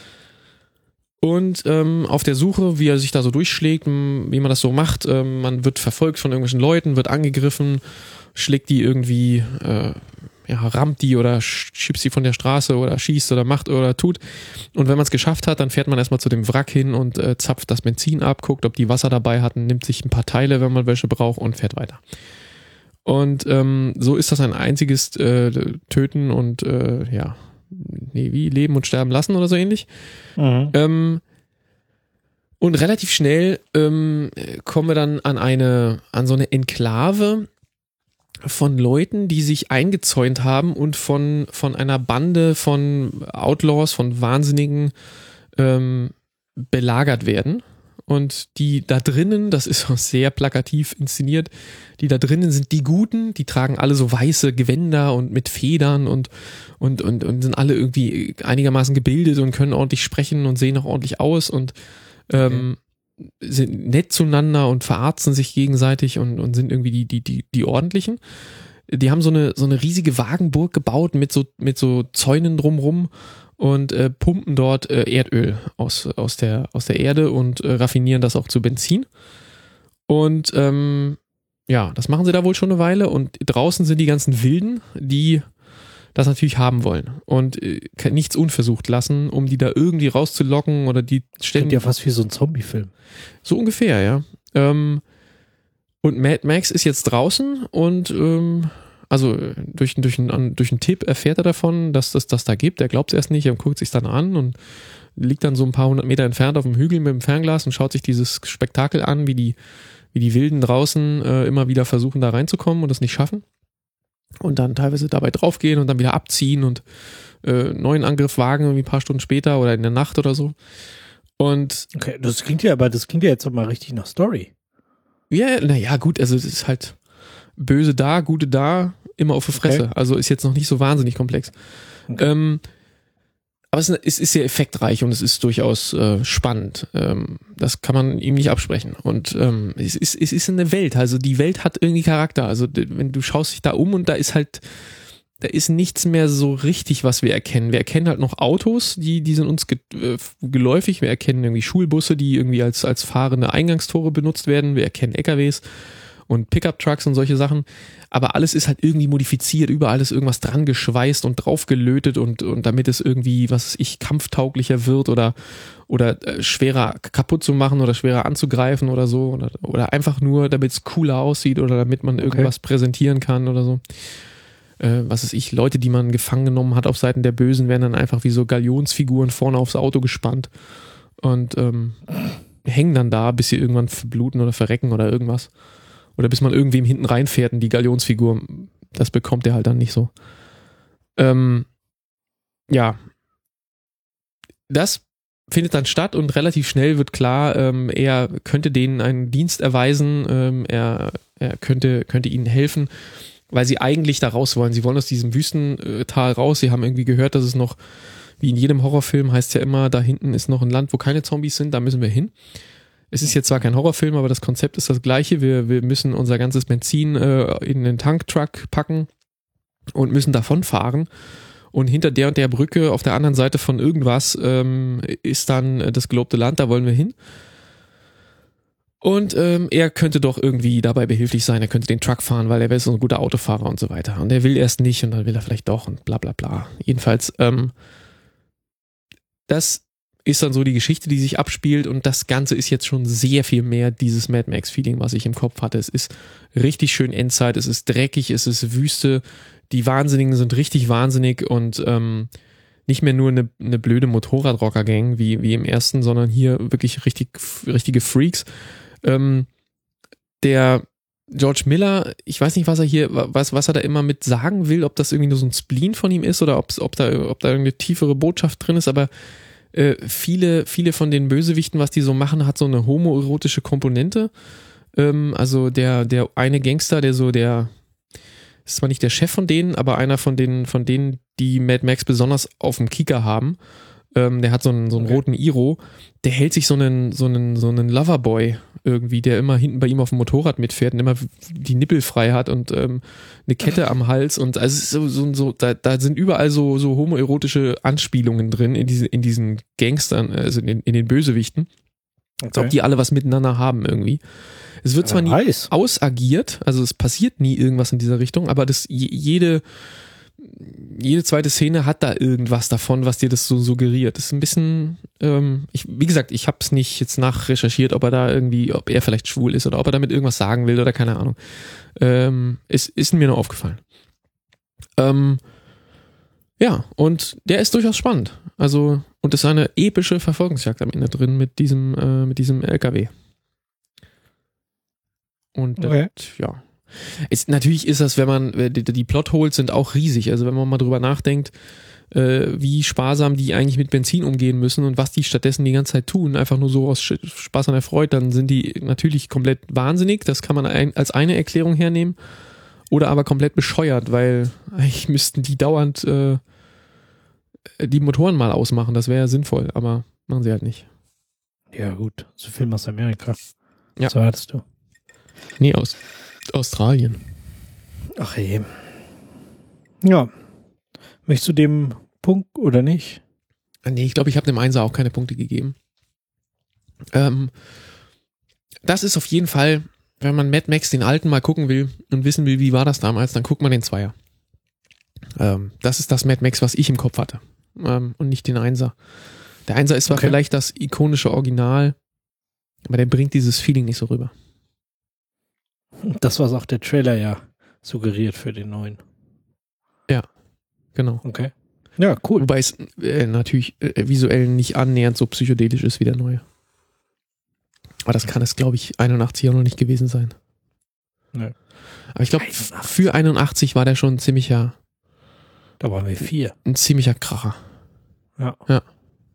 Und ähm, auf der Suche, wie er sich da so durchschlägt, m, wie man das so macht, ähm, man wird verfolgt von irgendwelchen Leuten, wird angegriffen, schlägt die irgendwie, äh, ja, rammt die oder schiebt sie von der Straße oder schießt oder macht oder tut. Und wenn man es geschafft hat, dann fährt man erstmal zu dem Wrack hin und äh, zapft das Benzin ab, guckt, ob die Wasser dabei hatten, nimmt sich ein paar Teile, wenn man welche braucht und fährt weiter. Und ähm, so ist das ein einziges äh, Töten und äh, ja, nee, wie Leben und Sterben lassen oder so ähnlich. Mhm. Ähm, und relativ schnell ähm, kommen wir dann an eine, an so eine Enklave von Leuten, die sich eingezäunt haben und von, von einer Bande von Outlaws, von Wahnsinnigen ähm, belagert werden. Und die da drinnen, das ist auch sehr plakativ inszeniert, die da drinnen sind die Guten, die tragen alle so weiße Gewänder und mit Federn und, und, und, und sind alle irgendwie einigermaßen gebildet und können ordentlich sprechen und sehen auch ordentlich aus und ähm, okay. sind nett zueinander und verarzen sich gegenseitig und, und sind irgendwie die, die, die, die Ordentlichen. Die haben so eine, so eine riesige Wagenburg gebaut mit so, mit so Zäunen drumrum und äh, pumpen dort äh, Erdöl aus, aus, der, aus der Erde und äh, raffinieren das auch zu Benzin. Und ähm, ja, das machen sie da wohl schon eine Weile. Und draußen sind die ganzen Wilden, die das natürlich haben wollen und äh, nichts unversucht lassen, um die da irgendwie rauszulocken oder die ständig. Klingt ja fast wie so ein Zombie-Film. So ungefähr, ja. Ähm, und Mad Max ist jetzt draußen und ähm, also durch, durch, einen, durch einen Tipp erfährt er davon, dass es das da gibt. Er glaubt es erst nicht, er guckt sich dann an und liegt dann so ein paar hundert Meter entfernt auf dem Hügel mit dem Fernglas und schaut sich dieses Spektakel an, wie die, wie die Wilden draußen äh, immer wieder versuchen, da reinzukommen und es nicht schaffen. Und dann teilweise dabei draufgehen und dann wieder abziehen und äh, neuen Angriff wagen, irgendwie ein paar Stunden später oder in der Nacht oder so. Und okay, das klingt ja, aber das klingt ja jetzt mal richtig nach Story. Ja, naja, gut, also es ist halt böse da, gute da, immer auf die Fresse. Okay. Also ist jetzt noch nicht so wahnsinnig komplex. Okay. Ähm, aber es ist, es ist sehr effektreich und es ist durchaus äh, spannend. Ähm, das kann man ihm nicht absprechen. Und ähm, es ist, es ist eine Welt. Also die Welt hat irgendwie Charakter. Also wenn du schaust dich da um und da ist halt, da ist nichts mehr so richtig, was wir erkennen. Wir erkennen halt noch Autos, die, die sind uns ge- äh, geläufig. Wir erkennen irgendwie Schulbusse, die irgendwie als, als fahrende Eingangstore benutzt werden. Wir erkennen L K Ws und Pickup-Trucks und solche Sachen. Aber alles ist halt irgendwie modifiziert. Überall ist irgendwas dran geschweißt und draufgelötet und, und damit es irgendwie, was weiß ich, kampftauglicher wird oder, oder äh, schwerer kaputt zu machen oder schwerer anzugreifen oder so. Oder, oder einfach nur, damit es cooler aussieht oder damit man irgendwas okay. präsentieren kann oder so. Äh, was weiß ich, Leute, die man gefangen genommen hat auf Seiten der Bösen, werden dann einfach wie so Galionsfiguren vorne aufs Auto gespannt und ähm, hängen dann da, bis sie irgendwann verbluten oder verrecken oder irgendwas. Oder bis man irgendwem hinten reinfährt und die Galionsfigur, das bekommt er halt dann nicht so. Ähm, ja. Das findet dann statt und relativ schnell wird klar, ähm, er könnte denen einen Dienst erweisen, ähm, er, er könnte, könnte ihnen helfen, weil sie eigentlich da raus wollen. Sie wollen aus diesem Wüstental raus. Sie haben irgendwie gehört, dass es noch, wie in jedem Horrorfilm heißt es ja immer, da hinten ist noch ein Land, wo keine Zombies sind, da müssen wir hin. Es ist jetzt zwar kein Horrorfilm, aber das Konzept ist das gleiche. Wir, wir müssen unser ganzes Benzin äh, in den Tanktruck packen und müssen davonfahren. Und hinter der und der Brücke auf der anderen Seite von irgendwas ähm, ist dann das gelobte Land, da wollen wir hin. Und ähm, er könnte doch irgendwie dabei behilflich sein, er könnte den Truck fahren, weil er wäre so ein guter Autofahrer und so weiter. Und er will erst nicht und dann will er vielleicht doch und bla bla bla. Jedenfalls, ähm, das ist dann so die Geschichte, die sich abspielt und das Ganze ist jetzt schon sehr viel mehr dieses Mad Max-Feeling, was ich im Kopf hatte. Es ist richtig schön Endzeit, es ist dreckig, es ist Wüste, die Wahnsinnigen sind richtig wahnsinnig und ähm, nicht mehr nur eine, eine blöde Motorradrocker-Gang wie, wie im ersten, sondern hier wirklich richtig, richtige Freaks. Ähm, der George Miller, ich weiß nicht, was er hier, was, was er da immer mit sagen will, ob das irgendwie nur so ein Spleen von ihm ist oder ob, ob da, ob da irgendeine tiefere Botschaft drin ist, aber äh, viele, viele von den Bösewichten, was die so machen, hat so eine homoerotische Komponente. Ähm, also der, der eine Gangster, der so der, ist zwar nicht der Chef von denen, aber einer von denen, von denen, die Mad Max besonders auf dem Kieker haben, ähm, der hat so einen, so einen okay. roten Iro, der hält sich so einen, so einen, so einen Loverboy irgendwie, der immer hinten bei ihm auf dem Motorrad mitfährt und immer die Nippel frei hat und ähm, eine Kette am Hals und also es ist so, so, so da, da sind überall so, so homoerotische Anspielungen drin in diese, in diesen Gangstern, also in, in den Bösewichten. Okay. Als ob die alle was miteinander haben irgendwie. Es wird zwar nie heiß. ausagiert, also es passiert nie irgendwas in dieser Richtung, aber das jede jede zweite Szene hat da irgendwas davon, was dir das so suggeriert. Das ist ein bisschen, ähm, ich, wie gesagt, ich habe es nicht jetzt nachrecherchiert, ob er da irgendwie, ob er vielleicht schwul ist oder ob er damit irgendwas sagen will oder keine Ahnung. Ähm, es ist mir nur aufgefallen. Ähm, ja, und der ist durchaus spannend. Also, und es ist eine epische Verfolgungsjagd am Ende drin mit diesem, äh, mit diesem L K W. Und okay. das, ja. Es, natürlich ist das, wenn man, die, die Plotholes sind auch riesig. Also wenn man mal drüber nachdenkt, äh, wie sparsam die eigentlich mit Benzin umgehen müssen und was die stattdessen die ganze Zeit tun, einfach nur so aus Spaß an der Freude, dann sind die natürlich komplett wahnsinnig. Das kann man ein, als eine Erklärung hernehmen. Oder aber komplett bescheuert, weil eigentlich müssten die dauernd äh, die Motoren mal ausmachen. Das wäre ja sinnvoll, aber machen sie halt nicht. Ja, gut. So Film aus Amerika. Ja. So hattest du. Nee, aus Australien. Ach je. Ja. Möchtest du dem Punkt oder nicht? Nee, ich glaube, ich habe dem Einser auch keine Punkte gegeben. Ähm, das ist auf jeden Fall, wenn man Mad Max den alten mal gucken will und wissen will, wie war das damals, dann guckt man den Zweier. Ähm, das ist das Mad Max, was ich im Kopf hatte. Ähm, und nicht den Einser. Der Einser ist zwar Okay. vielleicht das ikonische Original, aber der bringt dieses Feeling nicht so rüber. Das, was auch der Trailer ja suggeriert für den neuen. Genau. Okay. Ja, cool. Wobei es äh, natürlich äh, visuell nicht annähernd so psychedelisch ist wie der neue. Aber das kann es, glaube ich, einundachtzig auch noch nicht gewesen sein. Nee. Aber ich glaube, für einundachtzig war der schon ein ziemlicher, Da waren wir vier. ein ziemlicher Kracher. Ja. Ja.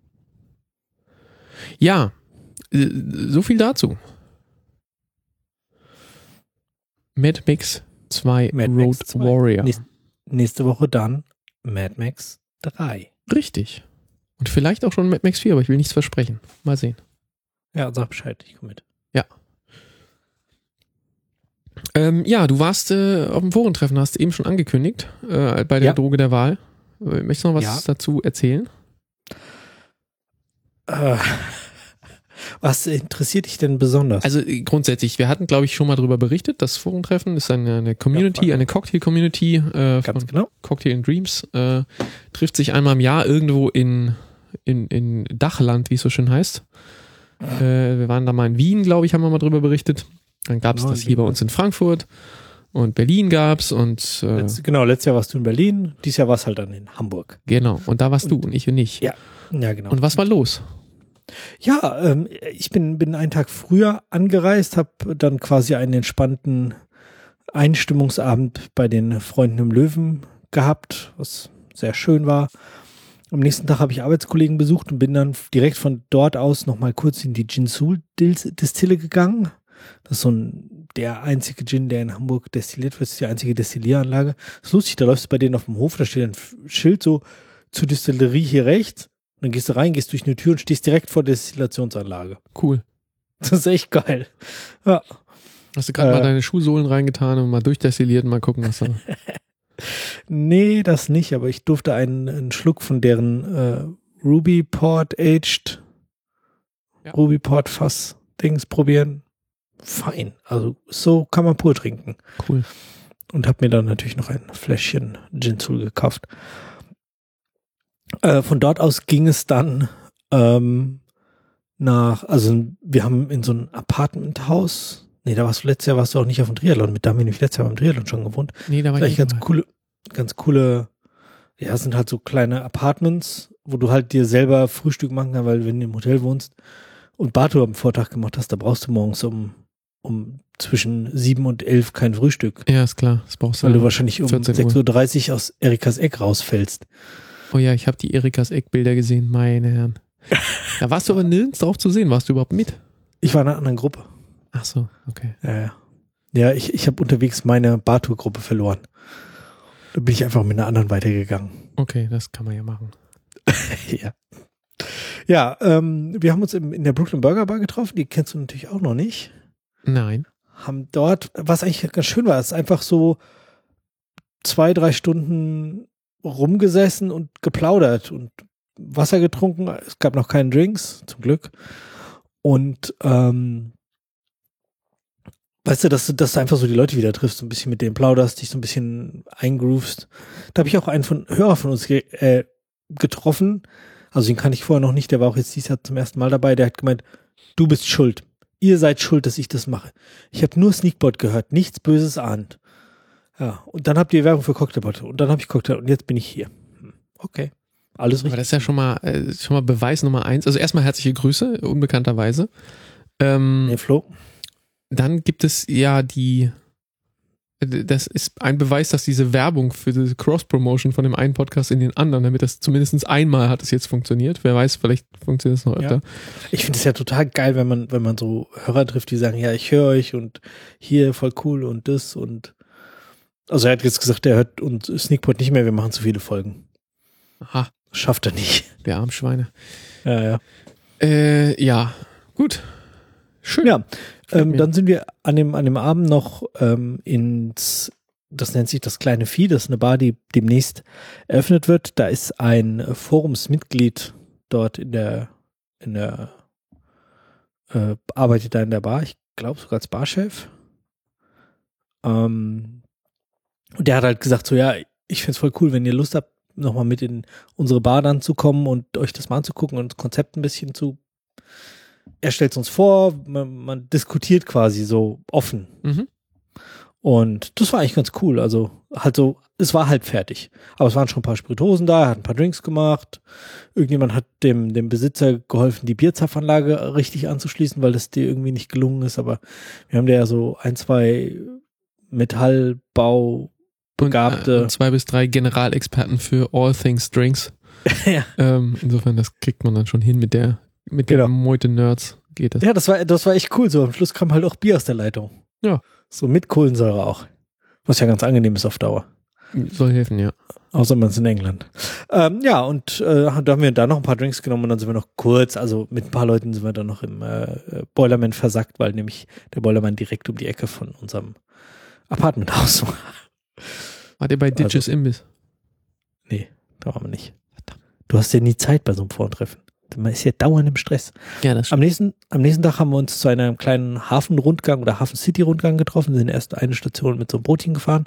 Ja, äh, so viel dazu. Mad Max zwei Mad Road Max zwei. Warrior. Nächst, nächste Woche dann Mad Max drei. Richtig. Und vielleicht auch schon Mad Max vier, aber ich will nichts versprechen. Mal sehen. Ja, sag Bescheid, ich komme mit. Ähm, ja, du warst äh, auf dem Forentreffen, hast eben schon angekündigt, äh, bei der Ja. Droge der Wahl. Äh, Möchtest du noch was Ja. dazu erzählen? Äh, was interessiert dich denn besonders? Also äh, grundsätzlich, wir hatten, glaube ich, schon mal darüber berichtet. Das Forentreffen ist eine, eine Community, Ja, eine Cocktail-Community äh, Ganz von genau. Cocktail and Dreams. Äh, trifft sich einmal im Jahr irgendwo in, in, in Dachland, wie es so schön heißt. Äh, wir waren da mal in Wien, glaube ich, haben wir mal drüber berichtet. Dann gab es Genau, das in hier bei Wien. uns in Frankfurt und Berlin gab's und äh, Letz, genau, letztes Jahr warst du in Berlin, dieses Jahr warst halt dann in Hamburg. genau. Und da warst du und ich und nicht. Ja, ja genau. Und was war los? Ja, ähm, ich bin, bin einen Tag früher angereist, habe dann quasi einen entspannten Einstimmungsabend bei den Freunden im Löwen gehabt, was sehr schön war. Am nächsten Tag habe ich Arbeitskollegen besucht und bin dann direkt von dort aus nochmal kurz in die Gin-Sul-Distille gegangen. Das ist so ein, der einzige Gin, der in Hamburg destilliert wird, das ist die einzige Destillieranlage. Das ist lustig, da läufst du bei denen auf dem Hof, da steht ein Schild so, zur Distillerie hier rechts. Und dann gehst du rein, gehst durch eine Tür und stehst direkt vor der Destillationsanlage. Cool. Das ist echt geil. Ja. Hast du gerade Äh, mal deine Schuhsohlen reingetan und mal durchdestilliert und mal gucken, was da. Nee, das nicht, aber ich durfte einen, einen Schluck von deren äh, Ruby Port Aged Ja. Ruby Port Fass Dings probieren. Fein. Also so kann man pur trinken. Cool. Und habe mir dann natürlich noch ein Fläschchen Gin Sul gekauft. Äh, von dort aus ging es dann ähm, nach, also wir haben in so ein Apartmenthaus, nee, da warst du letztes Jahr, warst du auch nicht auf dem Triathlon mit, da haben wir nämlich letztes Jahr beim Triathlon schon gewohnt. Nee, da war Das ich ist eigentlich nicht ganz coole, ganz coole, ja, es sind halt so kleine Apartments, wo du halt dir selber Frühstück machen kannst, weil wenn du im Hotel wohnst und Bartour am Vortag gemacht hast, da brauchst du morgens um, um zwischen sieben und elf kein Frühstück, dabei. Ja, ist klar. Das brauchst du. weil du wahrscheinlich um vierzehn Uhr. sechs Uhr dreißig aus Erikas Eck rausfällst. Oh ja, ich habe die Erikas Eckbilder gesehen, meine Herren. Da warst du aber nirgends drauf zu sehen. Warst du überhaupt mit? Ich war in einer anderen Gruppe. Ach so, okay. Ja, ja. Ja, ich, ich habe unterwegs meine Bartour-Gruppe verloren. Da bin ich einfach mit einer anderen weitergegangen. Okay, das kann man ja machen. Ja. Ja, ähm, wir haben uns im, in der Brooklyn Burger Bar getroffen. Die kennst du natürlich auch noch nicht. Nein. Haben dort, was eigentlich ganz schön war, ist einfach so zwei, drei Stunden rumgesessen und geplaudert und Wasser getrunken. Es gab noch keinen Drinks, zum Glück. Und ähm, weißt du, dass, du- dass du einfach so die Leute wieder triffst, so ein bisschen mit denen plauderst, dich so ein bisschen eingroovst. Da habe ich auch einen von Hörer von uns ge äh, getroffen. Also den kannte ich vorher noch nicht, der war auch jetzt dieses Jahr zum ersten Mal dabei. Der hat gemeint, du bist schuld. Ihr seid schuld, dass ich das mache. Ich habe nur Sneakbot gehört, nichts Böses ahnt. Ja, und dann habt ihr Werbung für Cocktailbot und dann habe ich Cocktail und jetzt bin ich hier. Hm, Okay, alles Aber richtig. das ist ja schon mal, äh, schon mal Beweis Nummer eins. Also erstmal herzliche Grüße, unbekannterweise. Ähm, Nee, Flo. Dann gibt es ja die Das ist ein Beweis, dass diese Werbung für diese Cross-Promotion von dem einen Podcast in den anderen, damit das zumindest einmal hat es jetzt funktioniert. Wer weiß, vielleicht funktioniert es noch öfter. Ja. Ich finde es ja total geil, wenn man, wenn man so Hörer trifft, die sagen, ja, ich höre euch und hier voll cool und das und also er hat jetzt gesagt, er hört uns Sneakpot nicht mehr, wir machen zu viele Folgen. Aha. Schafft er nicht. Der Armschweine. Ja, ja. Äh, ja, gut. Schön. Ja, ähm, dann sind wir an dem, an dem Abend noch ähm, ins, das nennt sich das kleine Vieh, das ist eine Bar, die demnächst eröffnet wird. Da ist ein Forumsmitglied dort in der, in der, äh, arbeitet da in der Bar, ich glaube sogar als Barchef. Ähm, und der hat halt gesagt so, ja, ich find's voll cool, wenn ihr Lust habt, nochmal mit in unsere Bar dann zu kommen und euch das mal anzugucken und das Konzept ein bisschen zu er stellt es uns vor, man, man diskutiert quasi so offen. Mhm. Und das war eigentlich ganz cool. Also halt so, es war halb fertig. Aber es waren schon ein paar Spirituosen da, er hat ein paar Drinks gemacht. Irgendjemand hat dem, dem Besitzer geholfen, die Bierzapfanlage richtig anzuschließen, weil das dir irgendwie nicht gelungen ist. Aber wir haben da ja so ein, zwei Metallbau begabte. Und, äh, und zwei bis drei Generalexperten für All Things Drinks. Ja. Ähm, insofern, das kriegt man dann schon hin mit der Mit genau. den Meute-Nerds geht das. Ja, das war, das war echt cool. So am Schluss kam halt auch Bier aus der Leitung. Ja. So mit Kohlensäure auch. Was ja ganz angenehm ist auf Dauer. Soll helfen, ja. Außer man ist in England. Ähm, ja, und äh, da haben wir da noch ein paar Drinks genommen und dann sind wir noch kurz, also mit ein paar Leuten sind wir dann noch im äh, Boilerman versackt, weil nämlich der Boilerman direkt um die Ecke von unserem Apartmenthaus war. Wart ihr bei Ditches also, Imbiss? Nee, da waren wir nicht. Du hast ja nie Zeit bei so einem Vortreffen. Man ist ja dauernd im Stress. Ja, das am nächsten, am nächsten Tag haben wir uns zu einem kleinen Hafenrundgang oder Hafen-City-Rundgang getroffen, sind erst eine Station mit so einem Bootchen gefahren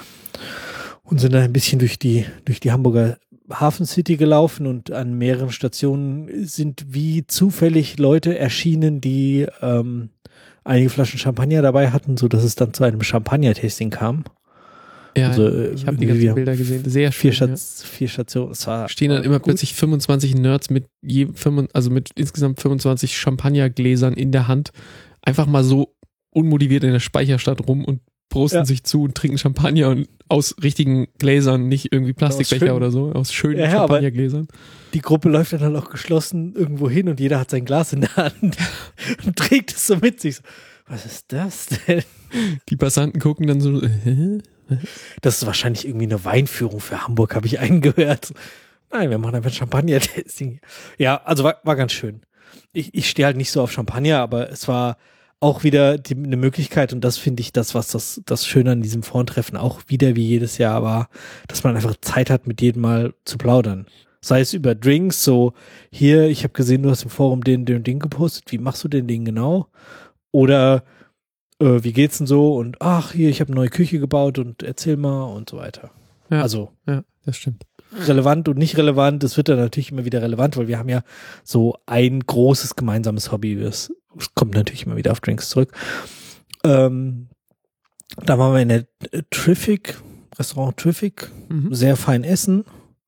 und sind dann ein bisschen durch die, durch die Hamburger Hafen-City gelaufen und an mehreren Stationen sind wie zufällig Leute erschienen, die ähm, einige Flaschen Champagner dabei hatten, sodass es dann zu einem Champagner-Tasting kam. Ja, also, ich habe die ganzen Bilder gesehen. Sehr schön. Vier, Stat- ja. vier Stationen. Es war, Stehen dann war immer gut. plötzlich fünfundzwanzig Nerds mit je, also mit insgesamt fünfundzwanzig Champagnergläsern in der Hand. Einfach mal so unmotiviert in der Speicherstadt rum und prosten ja. sich zu und trinken Champagner und aus richtigen Gläsern, nicht irgendwie Plastikbecher schön, oder so, aus schönen ja, Champagnergläsern. Die Gruppe läuft dann halt auch geschlossen irgendwo hin und jeder hat sein Glas in der Hand und trägt es so mit sich. Was ist das denn? Die Passanten gucken dann so, hä? Das ist wahrscheinlich irgendwie eine Weinführung für Hamburg, habe ich einen gehört. Nein, wir machen einfach Champagner-Tasting. Ja, also war, war ganz schön. Ich, ich stehe halt nicht so auf Champagner, aber es war auch wieder die, eine Möglichkeit und das finde ich das, was das, das Schöne an diesem Frauentreffen auch wieder wie jedes Jahr war, dass man einfach Zeit hat, mit jedem mal zu plaudern. Sei es über Drinks, so hier, ich habe gesehen, du hast im Forum den, den Ding gepostet, wie machst du den Ding genau? Oder äh, wie geht's denn so? Und ach, hier, ich habe eine neue Küche gebaut und erzähl mal und so weiter. Ja, also ja, das stimmt. Relevant und nicht relevant, das wird dann natürlich immer wieder relevant, weil wir haben ja so ein großes gemeinsames Hobby. Es kommt natürlich immer wieder auf Drinks zurück. Ähm, da waren wir in der Triffic, Restaurant Triffic, Mhm. sehr fein essen.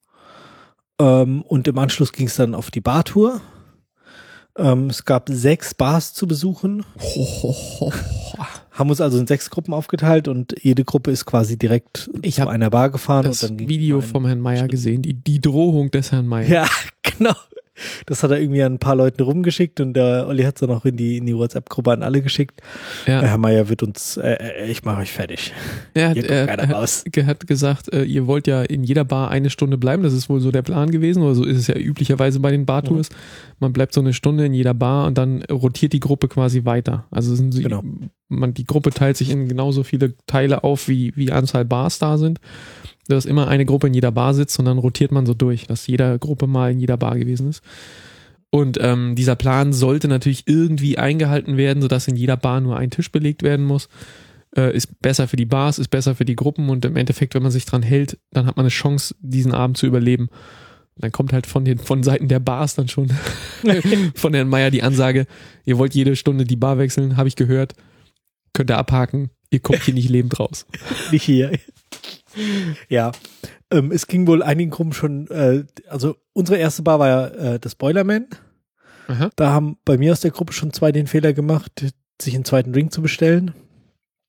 Ähm, und im Anschluss ging es dann auf die Bartour. Ähm, es gab sechs Bars zu besuchen. Ho, ho, ho. Haben uns also in sechs Gruppen aufgeteilt und jede Gruppe ist quasi direkt Ich zu hab einer Bar gefahren. Das und dann ging Video ein- vom Herrn Meier gesehen, die, die Drohung des Herrn Meier. Ja, genau. Das hat er irgendwie an ein paar Leuten rumgeschickt und der Olli hat es dann auch in die, in die WhatsApp-Gruppe an alle geschickt. Ja. Herr Meier wird uns, äh, äh, ich mache euch fertig. Er hat, Hier kommt er, keiner er, raus. er hat gesagt, äh, ihr wollt ja in jeder Bar eine Stunde bleiben. Das ist wohl so der Plan gewesen, oder so ist es ja üblicherweise bei den Bartours. Mhm. Man bleibt so eine Stunde in jeder Bar und dann rotiert die Gruppe quasi weiter. Also sind sie, Genau. man, die Gruppe teilt sich in genauso viele Teile auf, wie, wie Anzahl Bars da sind. Dass immer eine Gruppe in jeder Bar sitzt und dann rotiert man so durch, dass jeder Gruppe mal in jeder Bar gewesen ist. Und ähm, dieser Plan sollte natürlich irgendwie eingehalten werden, sodass in jeder Bar nur ein Tisch belegt werden muss. Äh, ist besser für die Bars, ist besser für die Gruppen und im Endeffekt, wenn man sich dran hält, dann hat man eine Chance, diesen Abend zu überleben. Und dann kommt halt von den von Seiten der Bars dann schon von Herrn Meier die Ansage, ihr wollt jede Stunde die Bar wechseln, habe ich gehört, könnt ihr abhaken, ihr kommt hier nicht lebend raus. Nicht hier. Ja, ähm, es ging wohl einigen Gruppen schon, äh, also unsere erste Bar war ja äh, das Boilerman. Aha. Da haben bei mir aus der Gruppe schon zwei den Fehler gemacht, sich einen zweiten Drink zu bestellen.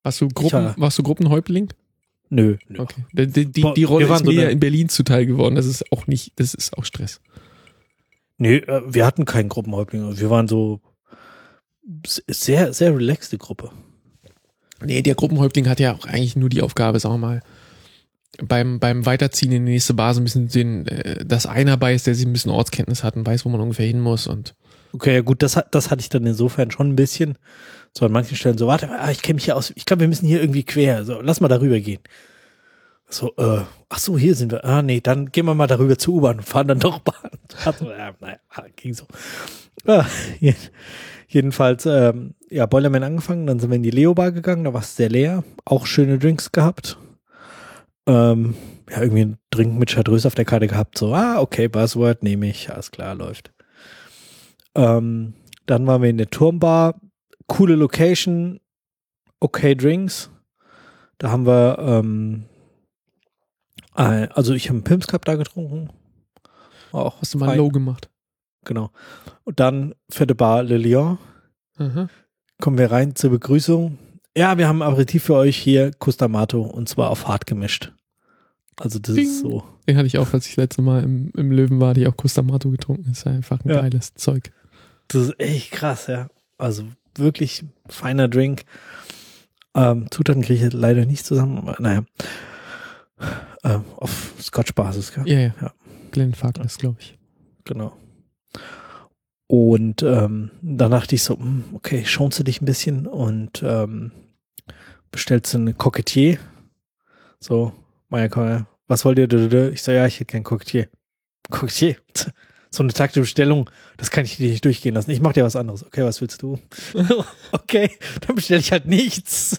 Warst du, Gruppen, war, warst du Gruppenhäuptling? Nö. nö. Okay. Die, die, die, Boah, die Rolle wir waren ist mir so ja eine- in Berlin zuteil geworden. Das ist auch nicht, das ist auch Stress. Nee, äh, wir hatten keinen Gruppenhäuptling. Wir waren so s- sehr, sehr relaxte Gruppe. Nee, der Gruppenhäuptling hat ja auch eigentlich nur die Aufgabe, sagen wir mal, beim, beim Weiterziehen in die nächste Bar so ein bisschen den, äh, das einer bei ist, der sich ein bisschen Ortskenntnis hat und weiß, wo man ungefähr hin muss und Okay, ja gut, das, hat- das hatte ich dann insofern schon ein bisschen. So an manchen Stellen so, warte mal, ah, ich kenne mich hier aus, ich glaube, wir müssen hier irgendwie quer, so, lass mal darüber gehen. So, äh, ach so, hier sind wir. Ah, nee, dann gehen wir mal darüber zur U-Bahn und fahren dann doch Bahn. Also, ja, naja, ging so. Ah, je- jedenfalls, ähm, ja, Boilerman angefangen, dann sind wir in die Leo-Bar gegangen, da war es sehr leer, auch schöne Drinks gehabt. Ähm, ja, irgendwie einen Drink mit Chartreuse auf der Karte gehabt, so, ah, okay, Buzzword nehme ich, alles klar, läuft. Ähm, dann waren wir in der Turmbar, coole Location, okay Drinks. Da haben wir, ähm, ein- also ich habe einen Pimps Cup da getrunken. War auch hast du mal fein. Low gemacht. Genau. Und dann vierte Bar Le Lion. Aha. Kommen wir rein zur Begrüßung. Ja, wir haben ein Aperitif für euch hier, Custamato, und zwar auf hart gemischt. Also das Ding. ist so. Den hatte ich auch, als ich das letzte Mal im, im Löwen war, die auch Custamato getrunken. Das ist einfach ein Ja. geiles Zeug. Das ist echt krass, ja. Also wirklich feiner Drink. Ähm, Zutaten kriege ich leider nicht zusammen, aber naja. Ähm, auf Scotch-Basis, gell? Ja, ja. Ja. Glenn Farkless, glaube ich. Genau. Und ähm, dann dachte ich so, hm, okay, schonst du dich ein bisschen und ähm, bestellst du eine Coquetier. So, Maya, komm, was wollt ihr? Ich so, ja, ich hätte kein Coquetier. Coquetier? So eine taktische Bestellung, das kann ich dir nicht durchgehen lassen. Ich mach dir was anderes. Okay, was willst du? Okay, dann bestelle ich halt nichts.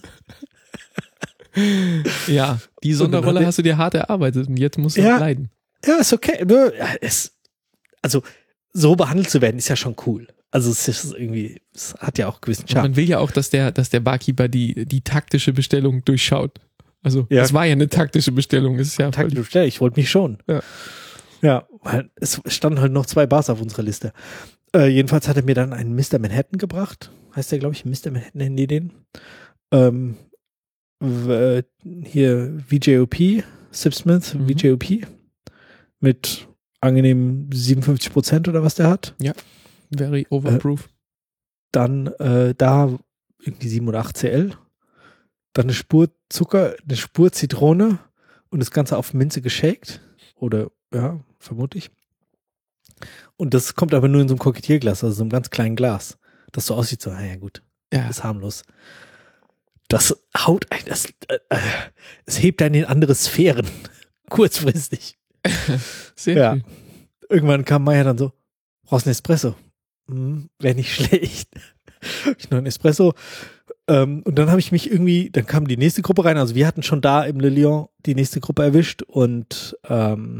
Ja, die So, dann Sonderrolle hat er- hast du dir hart erarbeitet und jetzt musst du Ja. leiden. Ja, ist okay. Nö, ja, es, also, so behandelt zu werden, ist ja schon cool. Also, es ist irgendwie, es hat ja auch einen gewissen Und Charme. man will ja auch, dass der, dass der Barkeeper die, die taktische Bestellung durchschaut. Also, Ja. das war ja eine taktische Bestellung, ist ja voll Taktische Bestellung, ich wollte mich schon. Ja. Ja, weil es standen halt noch zwei Bars auf unserer Liste. Äh, jedenfalls hat er mir dann einen Mister Manhattan gebracht. Heißt der, glaube ich, Mister Manhattan nennen die den. Ähm, w- äh, hier V J O P, Sip Smith, Mhm. V J O P. Mit angenehm siebenundfünfzig Prozent oder was der hat. very overproof. Dann äh, da irgendwie sieben oder acht C L. Dann eine Spur Zucker, eine Spur Zitrone und das Ganze auf Minze geshakt. Oder, ja, vermutlich. Und das kommt aber nur in so einem Kokettierglas, also so einem ganz kleinen Glas. Das so aussieht, so, naja, gut, Ja, ist harmlos. Das haut ein, das, äh, äh, es hebt einen in andere Sphären. Kurzfristig. sehr Ja. schön. Irgendwann kam Maya dann so, brauchst du einen Espresso? Hm, wäre nicht schlecht. Hab ich noch einen Espresso. Ähm, und dann habe ich mich irgendwie, dann kam die nächste Gruppe rein. Also wir hatten schon da im Le Lion die nächste Gruppe erwischt und ähm,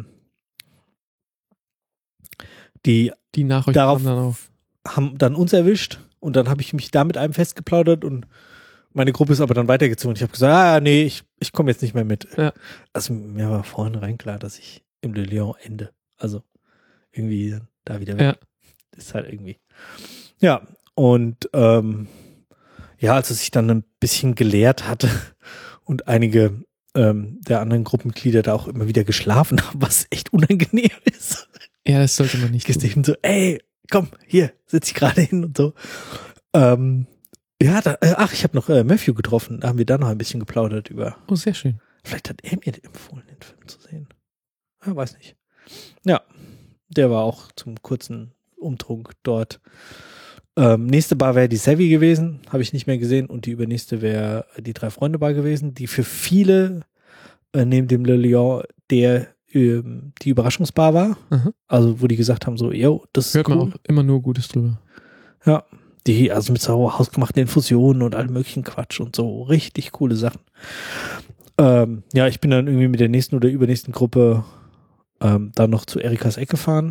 die Die nach euch Darauf- kamen dann auf. haben dann uns erwischt und dann habe ich mich da mit einem festgeplaudert und meine Gruppe ist aber dann weitergezogen. Ich habe gesagt, ah, nee, ich, ich komme jetzt nicht mehr mit. Ja. Also mir war vornherein klar, dass ich im Le Lion ende. Also irgendwie dann da wieder weg. Ja. Ist halt irgendwie. Ja, und ähm, ja, als es sich dann ein bisschen geleert hatte und einige ähm, der anderen Gruppenmitglieder da auch immer wieder geschlafen haben, was echt unangenehm ist. Ja, das sollte man nicht Gehst du tun. hin so, ey, komm, hier, sitz ich gerade hin und so. Ähm, ja, da, äh, ach, ich habe noch äh, Matthew getroffen. Da haben wir da noch ein bisschen geplaudert über. Oh, sehr schön. Vielleicht hat er mir empfohlen, den Film zu sehen. Ja, weiß nicht. Ja, der war auch zum kurzen Umtrunk dort. Ähm, nächste Bar wäre die Savvy gewesen, habe ich nicht mehr gesehen. Und die übernächste wäre die Drei-Freunde-Bar gewesen, die für viele äh, neben dem Le Lion der ähm, die Überraschungsbar war. Aha. Also wo die gesagt haben so, yo, das ist Hört cool. man auch immer nur Gutes drüber. Ja, die, also mit so hausgemachten Infusionen und allem möglichen Quatsch und so richtig coole Sachen. Ähm, ja, ich bin dann irgendwie mit der nächsten oder übernächsten Gruppe ähm, dann noch zu Erikas Eck gefahren.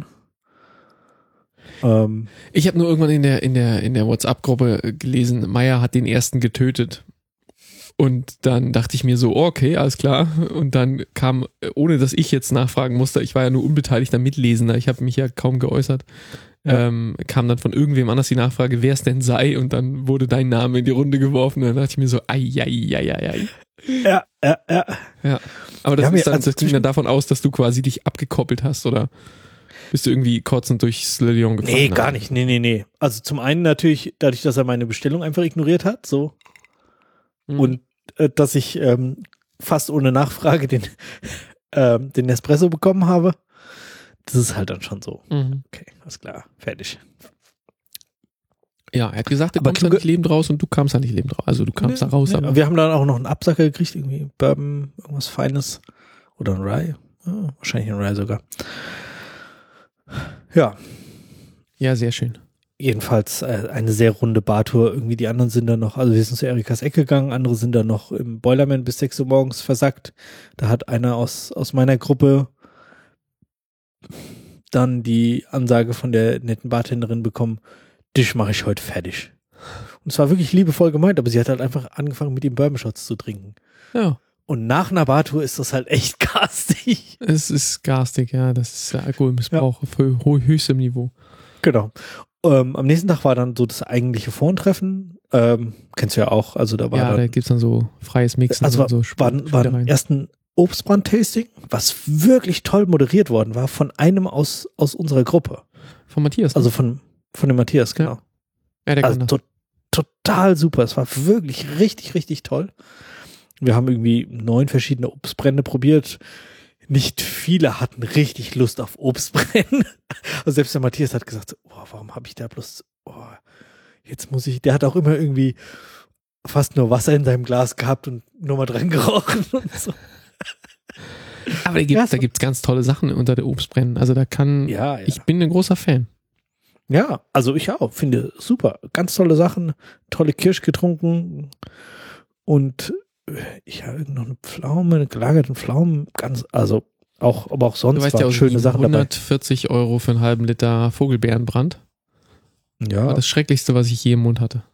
Ähm, Ich habe nur irgendwann in der, in der, in der WhatsApp-Gruppe äh, gelesen, Meier hat den ersten getötet. Und dann dachte ich mir so, oh, okay, alles klar. Und dann kam, äh, ohne dass ich jetzt nachfragen musste, ich war ja nur unbeteiligter Mitlesender, ich habe mich ja kaum geäußert, Ja. ähm, kam dann von irgendwem anders die Nachfrage, wer es denn sei, und dann wurde dein Name in die Runde geworfen und dann dachte ich mir so, ai, ai, ai, ai, ai. Ja, ja, ja. Ja, aber das, Wir haben ist ja- dann, also das ging dann davon aus, dass du quasi dich abgekoppelt hast, oder bist du irgendwie kotzend durchs Le Lion gefahren? Nee, gar nicht. Nee, nee, nee. Also zum einen natürlich dadurch, dass er meine Bestellung einfach ignoriert hat, so. Mhm. Und äh, dass ich ähm, fast ohne Nachfrage den, ähm, den Nespresso bekommen habe. Das ist halt dann schon so. Mhm. Okay, alles klar. Fertig. Ja, er hat gesagt, er Aber kommt da Kluge- nicht lebend raus und du kamst da nicht lebend raus. Also du kamst da raus, Nee, aber wir haben dann auch noch einen Absacker gekriegt, irgendwie Bourbon, irgendwas Feines. Oder ein Rye. Ja, wahrscheinlich ein Rye sogar. Ja, ja, sehr schön. jedenfalls äh, eine sehr runde Bartour. Irgendwie die anderen sind dann noch, also wir sind zu Erikas Eck gegangen, andere sind dann noch im Boilerman bis sechs Uhr morgens versackt. Da hat einer aus, aus meiner Gruppe dann die Ansage von der netten Bartenderin bekommen, dich mache ich heute fertig. Und es war wirklich liebevoll gemeint, aber sie hat halt einfach angefangen, mit ihm Bourbon-Shots zu trinken. Ja, Und nach einer Bartour ist das halt echt garstig. es ist garstig, ja, das ist ja Alkoholmissbrauch auf hö hö- höchstem Niveau. Genau. Ähm, am nächsten Tag war dann so das eigentliche Vorentreffen. Ähm, kennst du ja auch. Also da war Ja, da dann, gibt's dann so freies Mixen also war, und so war, war Spielereien. ein ersten Obstbrand-Tasting, was wirklich toll moderiert worden war von einem aus, aus unserer Gruppe. Von Matthias. ne? Also von, von dem Matthias, genau. ja, der Also kann das. to total super. Es war wirklich richtig, richtig toll. Wir haben irgendwie neun verschiedene Obstbrände probiert. Nicht viele hatten richtig Lust auf Obstbrennen. Also selbst der Matthias hat gesagt, so, oh, warum habe ich da bloß, oh, jetzt muss ich, der hat auch immer irgendwie fast nur Wasser in seinem Glas gehabt und nur mal dran gerochen und so. Aber da gibt, Ja, da gibt's ganz tolle Sachen unter der Obstbrennen. Also da kann, Ja, ja. ich bin ein großer Fan. Ja, also ich auch, finde super. Ganz tolle Sachen, tolle Kirsch getrunken und ich habe noch eine Pflaume, eine gelagerte Pflaumen, ganz, also auch, aber auch Du sonst weißt ja waren auch, schöne Sachen dabei. hundertvierzig Euro für einen halben Liter Vogelbeerenbrand. Ja, War das Schrecklichste, was ich je im Mund hatte.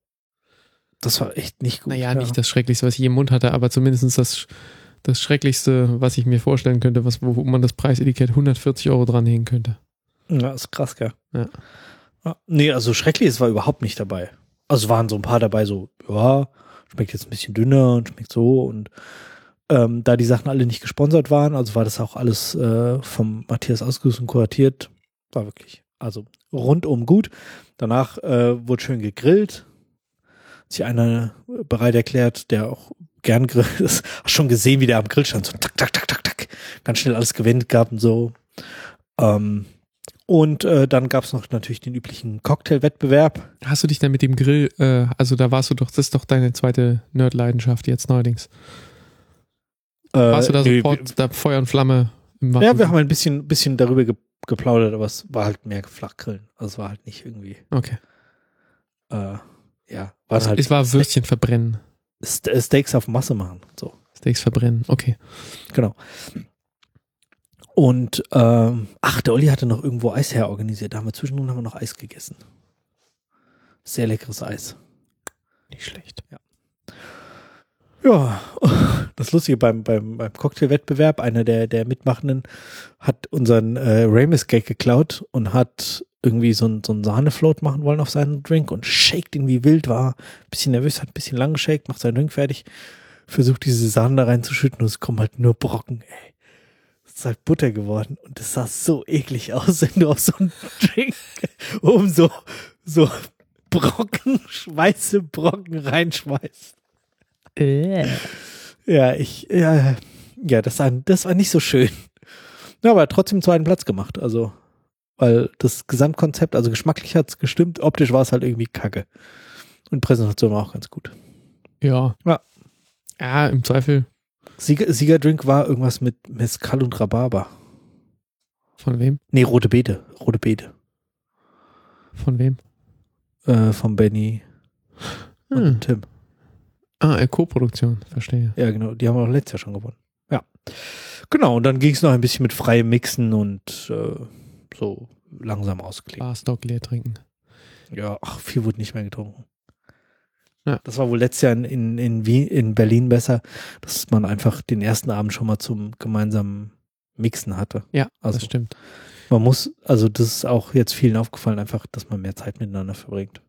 das war echt nicht gut. Naja, ja. nicht das Schrecklichste, was ich je im Mund hatte, aber zumindest das, das Schrecklichste, was ich mir vorstellen könnte, was, wo man das Preisetikett hundertvierzig Euro dranhängen könnte. Ja, ist krass, gell? Ja. Ja. Nee, also Schreckliches war überhaupt nicht dabei. Also waren so ein paar dabei, so, ja, schmeckt jetzt ein bisschen dünner und schmeckt so und ähm, da die Sachen alle nicht gesponsert waren, also war das auch alles äh, vom Matthias ausgesucht und kuratiert, war wirklich, also rundum gut. Danach äh, wurde schön gegrillt. Hat sich einer bereit erklärt, der auch gern grillt ist. Hast schon gesehen, wie der am Grill stand, so tak, tak, tak, tak, tak. Ganz schnell alles gewendet gehabt und so. Ähm, Und äh, dann gab es noch natürlich den üblichen Cocktailwettbewerb. Hast du dich dann mit dem Grill, äh, also da warst du doch, das ist doch deine zweite Nerd-Leidenschaft jetzt neuerdings. Äh, Warst du da nee, sofort da Feuer und Flamme im wir, wahrsten Ja, wir Sinne? haben ein bisschen, bisschen darüber ge geplaudert, aber es war halt mehr Flachgrillen. Also es war halt nicht irgendwie, Okay. äh, ja, war Es, halt es war Würstchen verbrennen. Ste Steaks auf Masse machen. So, Steaks verbrennen, okay. genau. Und ähm, ach, der Olli hatte noch irgendwo Eis her organisiert. Da haben wir zwischendrin haben wir noch Eis gegessen. Sehr leckeres Eis. Nicht schlecht. Ja, das Lustige beim, beim, beim Cocktailwettbewerb, einer der, der Mitmachenden hat unseren äh, Ramis-Gag geklaut und hat irgendwie so ein, so ein Sahnefloat machen wollen auf seinen Drink und shaked ihn wie wild, war ein bisschen nervös, hat ein bisschen lang geshakt, macht seinen Drink fertig, versucht diese Sahne da reinzuschütten und es kommen halt nur Brocken, ey. Es ist halt Butter geworden und es sah so eklig aus, wenn du auf so einen Drink oben so, so Brocken, weiße Brocken reinschmeißt. Äh. Ja, ich, ja, ja, das war, das war nicht so schön. Ja, aber trotzdem zweiten Platz gemacht, also, weil das Gesamtkonzept, also geschmacklich hat es gestimmt, optisch war es halt irgendwie kacke. Und Präsentation war auch ganz gut. Ja. Ja. Ja, im Zweifel. Sieger, Siegerdrink war irgendwas mit Mezcal und Rhabarber. Von wem? Nee, rote Beete, rote Beete. Von wem? Äh, von Benny und Hm. Tim. Ah, äh, Co-Produktion, verstehe. Ja, genau, die haben auch letztes Jahr schon gewonnen. Ja. Genau, und dann ging es noch ein bisschen mit freiem Mixen und äh, so langsam ausgelegt. Barstock leer trinken. Ja, ach, viel wurde nicht mehr getrunken. Ja. Das war wohl letztes Jahr in, in, in, Wien, in Berlin besser, dass man einfach den ersten Abend schon mal zum gemeinsamen Mixen hatte. Ja, Also- das stimmt. Man muss, also das ist auch jetzt vielen aufgefallen, einfach, dass man mehr Zeit miteinander verbringt.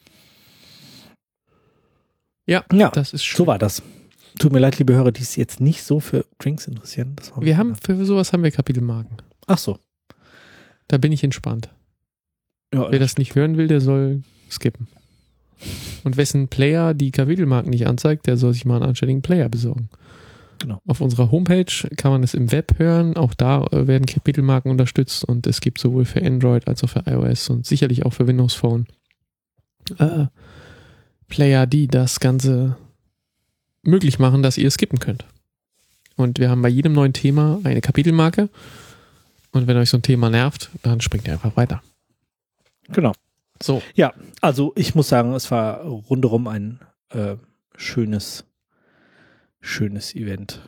Ja, ja das ist schön. So war das. Tut mir leid, liebe Hörer, die es jetzt nicht so für Drinks interessieren. Das war wir haben, für sowas haben wir Kapitelmarken. Ach so. Da bin ich entspannt. Ja, Wer das nicht hören will, der soll skippen. Und wessen Player die Kapitelmarken nicht anzeigt, der soll sich mal einen anständigen Player besorgen. Genau. Auf unserer Homepage kann man es im Web hören. Auch da äh, werden Kapitelmarken unterstützt und es gibt sowohl für Android als auch für iOS und sicherlich auch für Windows Phone äh, Player, die das Ganze möglich machen, dass ihr skippen könnt. Und wir haben bei jedem neuen Thema eine Kapitelmarke. Und wenn euch so ein Thema nervt, dann springt ihr einfach weiter. Genau. So. Ja, also ich muss sagen, es war rundherum ein äh, schönes, schönes Event.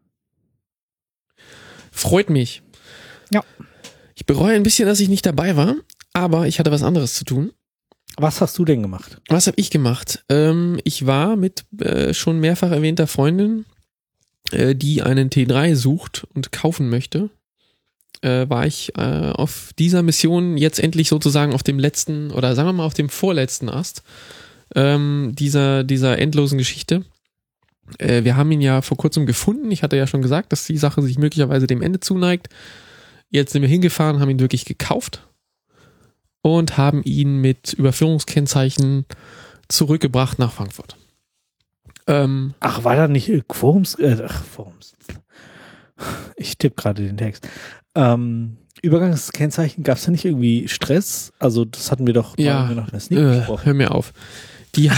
Freut mich. Ja. Ich bereue ein bisschen, dass ich nicht dabei war, aber ich hatte was anderes zu tun. Was hast du denn gemacht? Was habe ich gemacht? Ähm, ich war mit äh, schon mehrfach erwähnter Freundin, äh, die einen T drei sucht und kaufen möchte. Äh, war ich äh, auf dieser Mission jetzt endlich sozusagen auf dem letzten oder sagen wir mal auf dem vorletzten Ast ähm, dieser, dieser endlosen Geschichte. Äh, wir haben ihn ja vor kurzem gefunden. Ich hatte ja schon gesagt, dass die Sache sich möglicherweise dem Ende zuneigt. Jetzt sind wir hingefahren, haben ihn wirklich gekauft und haben ihn mit Überführungskennzeichen zurückgebracht nach Frankfurt. Ähm, ach, war da nicht Forums? Äh, ach, Forums. Ich tippe gerade den Text. Ähm, Übergangskennzeichen, gab es da nicht irgendwie Stress? Also das hatten wir doch ja, wir noch in der Sneak äh, besprochen. hör mir auf. Die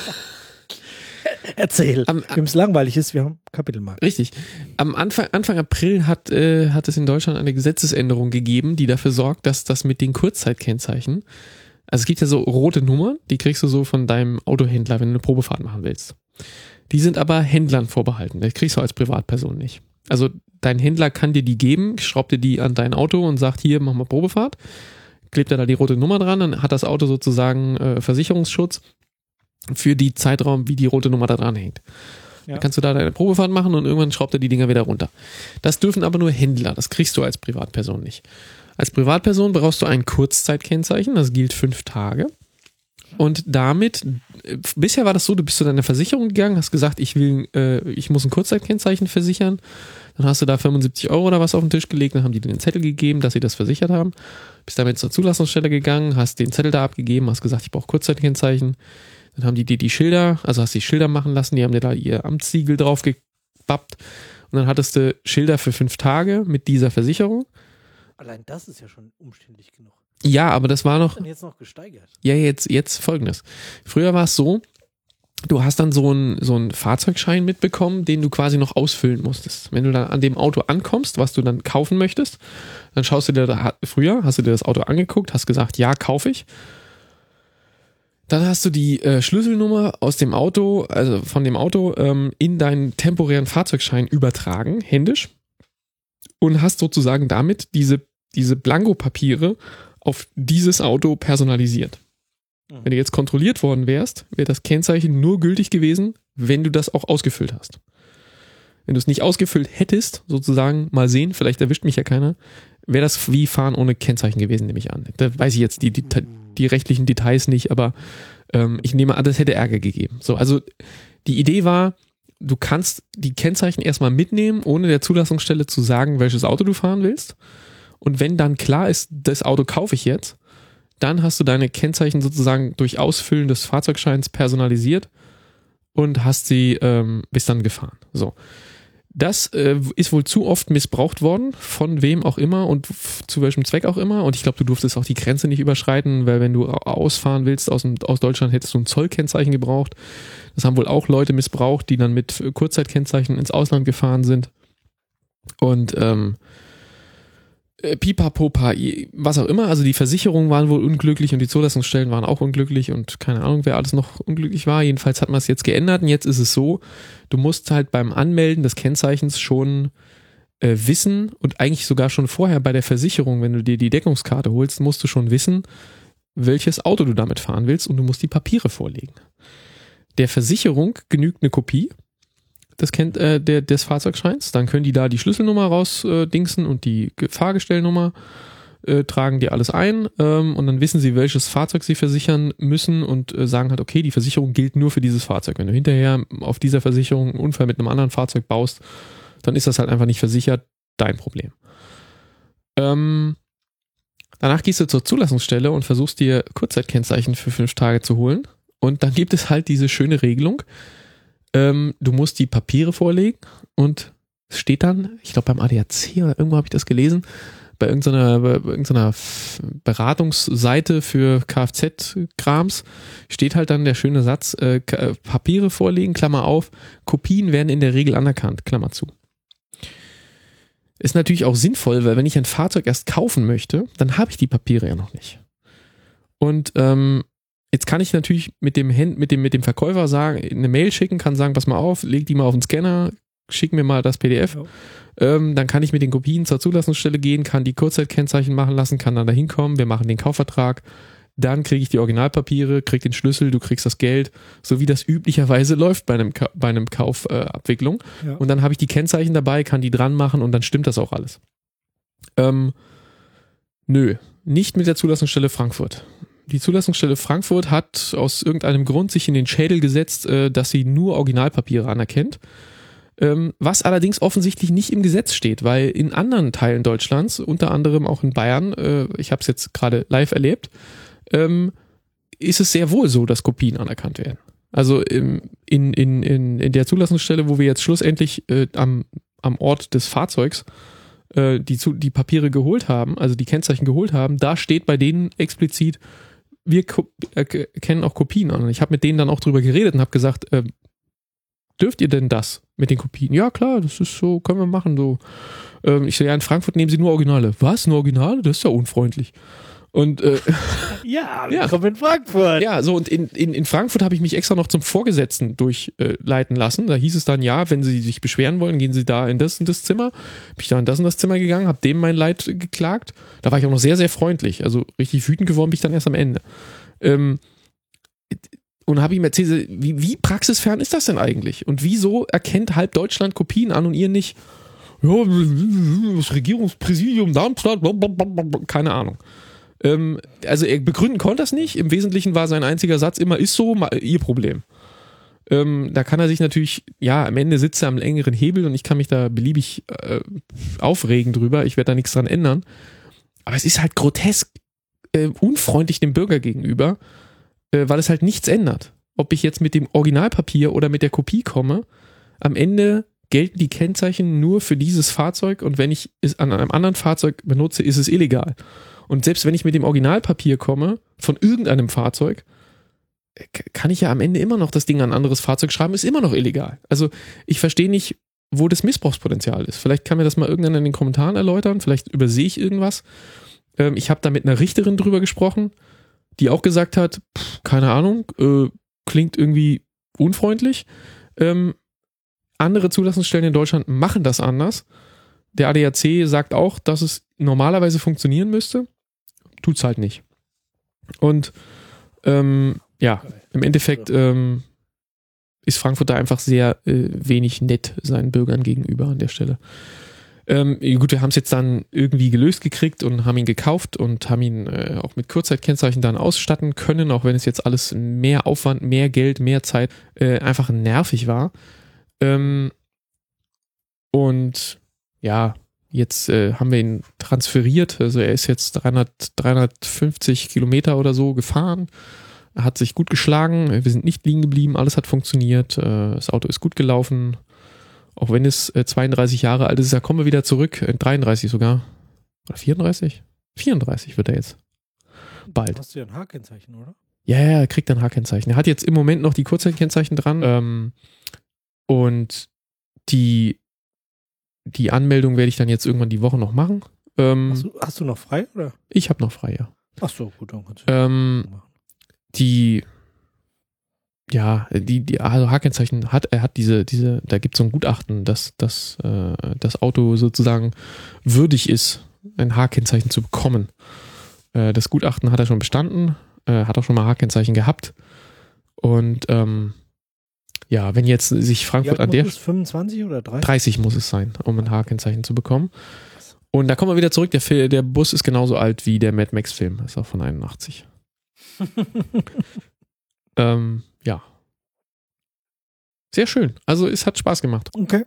Erzähl. Am, Wenn es langweilig ist, wir haben Kapitelmarken. Richtig. Am Anfang, Anfang April hat, äh, hat es in Deutschland eine Gesetzesänderung gegeben, die dafür sorgt, dass das mit den Kurzzeitkennzeichen, also es gibt ja so rote Nummern, die kriegst du so von deinem Autohändler, wenn du eine Probefahrt machen willst. Die sind aber Händlern vorbehalten. Die kriegst du als Privatperson nicht. Also dein Händler kann dir die geben, schraubt dir die an dein Auto und sagt, hier, mach mal Probefahrt. Klebt er da die rote Nummer dran, dann hat das Auto sozusagen äh, Versicherungsschutz für die Zeitraum, wie die rote Nummer da dran hängt. Ja. Dann kannst du da deine Probefahrt machen und irgendwann schraubt er die Dinger wieder runter. Das dürfen aber nur Händler, das kriegst du als Privatperson nicht. Als Privatperson brauchst du ein Kurzzeitkennzeichen, das gilt fünf Tage. Und damit, bisher war das so, du bist zu deiner Versicherung gegangen, hast gesagt, ich will, äh, ich muss ein Kurzzeitkennzeichen versichern. Dann hast du da fünfundsiebzig Euro oder was auf den Tisch gelegt, dann haben die dir den Zettel gegeben, dass sie das versichert haben. Bist damit zur Zulassungsstelle gegangen, hast den Zettel da abgegeben, hast gesagt, ich brauche Kurzzeitkennzeichen. Dann haben die dir die Schilder, also hast die Schilder machen lassen, die haben dir da ihr Amtssiegel drauf gebappt. Und dann hattest du Schilder für fünf Tage mit dieser Versicherung. Allein das ist ja schon umständlich genug. Ja, aber das war noch. Was ist denn jetzt noch gesteigert? Ja, jetzt, jetzt folgendes. Früher war es so, du hast dann so einen so einen Fahrzeugschein mitbekommen, den du quasi noch ausfüllen musstest. Wenn du dann an dem Auto ankommst, was du dann kaufen möchtest, dann schaust du dir da, früher hast du dir das Auto angeguckt, hast gesagt, ja, kaufe ich. Dann hast du die äh, Schlüsselnummer aus dem Auto, also von dem Auto, ähm, in deinen temporären Fahrzeugschein übertragen, händisch, und hast sozusagen damit diese, diese Blankopapiere auf dieses Auto personalisiert. Mhm. Wenn du jetzt kontrolliert worden wärst, wäre das Kennzeichen nur gültig gewesen, wenn du das auch ausgefüllt hast. Wenn du es nicht ausgefüllt hättest, sozusagen, mal sehen, vielleicht erwischt mich ja keiner, wäre das wie Fahren ohne Kennzeichen gewesen, nehme ich an. Da weiß ich jetzt die, die, die rechtlichen Details nicht, aber ähm, ich nehme an, das hätte Ärger gegeben. So, also die Idee war, du kannst die Kennzeichen erstmal mitnehmen, ohne der Zulassungsstelle zu sagen, welches Auto du fahren willst. Und wenn dann klar ist, das Auto kaufe ich jetzt, dann hast du deine Kennzeichen sozusagen durch Ausfüllen des Fahrzeugscheins personalisiert und hast sie ähm, bis dann gefahren. So. Das äh, ist wohl zu oft missbraucht worden, von wem auch immer und f- zu welchem Zweck auch immer. Und ich glaube, du durftest auch die Grenze nicht überschreiten, weil wenn du ausfahren willst aus, dem, aus Deutschland, hättest du ein Zollkennzeichen gebraucht. Das haben wohl auch Leute missbraucht, die dann mit Kurzzeitkennzeichen ins Ausland gefahren sind. Und ähm, Pipapopa, was auch immer, also die Versicherungen waren wohl unglücklich und die Zulassungsstellen waren auch unglücklich und keine Ahnung, wer alles noch unglücklich war. Jedenfalls hat man es jetzt geändert und jetzt ist es so, du musst halt beim Anmelden des Kennzeichens schon äh, wissen und eigentlich sogar schon vorher bei der Versicherung, wenn du dir die Deckungskarte holst, musst du schon wissen, welches Auto du damit fahren willst und du musst die Papiere vorlegen. Der Versicherung genügt eine Kopie. Das kennt äh, der des Fahrzeugscheins, dann können die da die Schlüsselnummer rausdingsen äh, und die Fahrgestellnummer äh, tragen dir alles ein ähm, und dann wissen sie, welches Fahrzeug sie versichern müssen und äh, sagen halt, okay, die Versicherung gilt nur für dieses Fahrzeug. Wenn du hinterher auf dieser Versicherung einen Unfall mit einem anderen Fahrzeug baust, dann ist das halt einfach nicht versichert, dein Problem. Ähm, danach gehst du zur Zulassungsstelle und versuchst dir Kurzzeitkennzeichen für fünf Tage zu holen und dann gibt es halt diese schöne Regelung, ähm, du musst die Papiere vorlegen und es steht dann, ich glaube beim A D A C oder irgendwo habe ich das gelesen, bei irgendeiner, bei irgendeiner Beratungsseite für Kfz-Krams steht halt dann der schöne Satz, äh, Papiere vorlegen, Klammer auf, Kopien werden in der Regel anerkannt, Klammer zu. Ist natürlich auch sinnvoll, weil wenn ich ein Fahrzeug erst kaufen möchte, dann habe ich die Papiere ja noch nicht. Und ähm, jetzt kann ich natürlich mit dem, Händ- mit dem, mit dem Verkäufer sagen, eine Mail schicken, kann sagen, pass mal auf, leg die mal auf den Scanner, schick mir mal das P D F. Ja. Ähm, dann kann ich mit den Kopien zur Zulassungsstelle gehen, kann die Kurzzeitkennzeichen machen lassen, kann dann da hinkommen, wir machen den Kaufvertrag, dann kriege ich die Originalpapiere, krieg den Schlüssel, du kriegst das Geld, so wie das üblicherweise läuft bei einem, Ka- bei einem Kaufabwicklung. Äh, ja. Und dann habe ich die Kennzeichen dabei, kann die dran machen und dann stimmt das auch alles. Ähm, nö, nicht mit der Zulassungsstelle Frankfurt. Die Zulassungsstelle Frankfurt hat aus irgendeinem Grund sich in den Schädel gesetzt, äh, dass sie nur Originalpapiere anerkennt. Ähm, was allerdings offensichtlich nicht im Gesetz steht, weil in anderen Teilen Deutschlands, unter anderem auch in Bayern, äh, ich habe es jetzt gerade live erlebt, ähm, ist es sehr wohl so, dass Kopien anerkannt werden. Also ähm, in, in, in, in der Zulassungsstelle, wo wir jetzt schlussendlich äh, am, am Ort des Fahrzeugs äh, die, die Papiere geholt haben, also die Kennzeichen geholt haben, da steht bei denen explizit, wir ko- erkennen auch Kopien an. Und ich habe mit denen dann auch drüber geredet und habe gesagt, äh, dürft ihr denn das mit den Kopien? Ja, klar, das ist so, können wir machen. So. Ähm, ich so, ja, in Frankfurt nehmen sie nur Originale. Was? Nur Originale? Das ist ja unfreundlich. Und äh, ja, wir ja. kommen in Frankfurt. Ja, so und in, in, in Frankfurt habe ich mich extra noch zum Vorgesetzten durchleiten äh, lassen. Da hieß es dann, ja, wenn Sie sich beschweren wollen, gehen Sie da in das und das Zimmer. Bin ich da in das und das Zimmer gegangen, habe dem mein Leid geklagt. Da war ich auch noch sehr, sehr freundlich. Also richtig wütend geworden bin ich dann erst am Ende. Ähm, Und habe ihm erzählt, wie, wie praxisfern ist das denn eigentlich? Und wieso erkennt halb Deutschland Kopien an und ihr nicht? Ja, das Regierungspräsidium Darmstadt, keine Ahnung. Ähm, also er begründen konnte das nicht. Im Wesentlichen war sein einziger Satz immer, ist so, ihr Problem. Ähm, da kann er sich natürlich, ja, am Ende sitzt er am längeren Hebel und ich kann mich da beliebig äh, aufregen drüber. Ich werde da nichts dran ändern. Aber es ist halt grotesk äh, unfreundlich dem Bürger gegenüber, weil es halt nichts ändert. Ob ich jetzt mit dem Originalpapier oder mit der Kopie komme, am Ende gelten die Kennzeichen nur für dieses Fahrzeug und wenn ich es an einem anderen Fahrzeug benutze, ist es illegal. Und selbst wenn ich mit dem Originalpapier komme, von irgendeinem Fahrzeug, kann ich ja am Ende immer noch das Ding an ein anderes Fahrzeug schreiben, ist immer noch illegal. Also ich verstehe nicht, wo das Missbrauchspotenzial ist. Vielleicht kann mir das mal irgendwann in den Kommentaren erläutern, vielleicht übersehe ich irgendwas. Ich habe da mit einer Richterin drüber gesprochen, die auch gesagt hat, pff, keine Ahnung, äh, klingt irgendwie unfreundlich. Ähm, andere Zulassungsstellen in Deutschland machen das anders. Der A D A C sagt auch, dass es normalerweise funktionieren müsste, tut's halt nicht. Und ähm, ja, im Endeffekt ähm, ist Frankfurt da einfach sehr äh, wenig nett seinen Bürgern gegenüber an der Stelle. Ähm, gut, wir haben es jetzt dann irgendwie gelöst gekriegt und haben ihn gekauft und haben ihn äh, auch mit Kurzzeitkennzeichen dann ausstatten können, auch wenn es jetzt alles mehr Aufwand, mehr Geld, mehr Zeit äh, einfach nervig war. Ähm, und ja, jetzt äh, haben wir ihn transferiert, also er ist jetzt dreihundert, dreihundertfünfzig Kilometer oder so gefahren, er hat sich gut geschlagen, wir sind nicht liegen geblieben, alles hat funktioniert, äh, das Auto ist gut gelaufen. Auch wenn es äh, zweiunddreißig Jahre alt ist, da kommen wir wieder zurück, äh, dreiunddreißig sogar. Oder vierunddreißig? vierunddreißig wird er jetzt. Bald. Hast du ja ein H-Kennzeichen, oder? Ja, ja, er kriegt ein H-Kennzeichen. Er hat jetzt im Moment noch die Kurzzeitkennzeichen dran. Ähm, und die, die Anmeldung werde ich dann jetzt irgendwann die Woche noch machen. Ähm, hast, du, hast du noch frei, oder? Ich habe noch frei, ja. Ach so, gut, dann kannst du ähm, machen. Die Ja, die, die also H-Kennzeichen hat, er hat diese, diese, da gibt es so ein Gutachten, dass, dass äh, das Auto sozusagen würdig ist, ein H-Kennzeichen zu bekommen. Äh, das Gutachten hat er schon bestanden, äh, hat auch schon mal H-Kennzeichen gehabt. Und ähm, ja, wenn jetzt sich Frankfurt an der fünfundzwanzig oder dreißig? dreißig muss es sein, um ein H-Kennzeichen zu bekommen. Und da kommen wir wieder zurück, der, Fil- der Bus ist genauso alt wie der Mad Max-Film, ist auch von einundachtzig. ähm, ja. Sehr schön. Also es hat Spaß gemacht. Okay.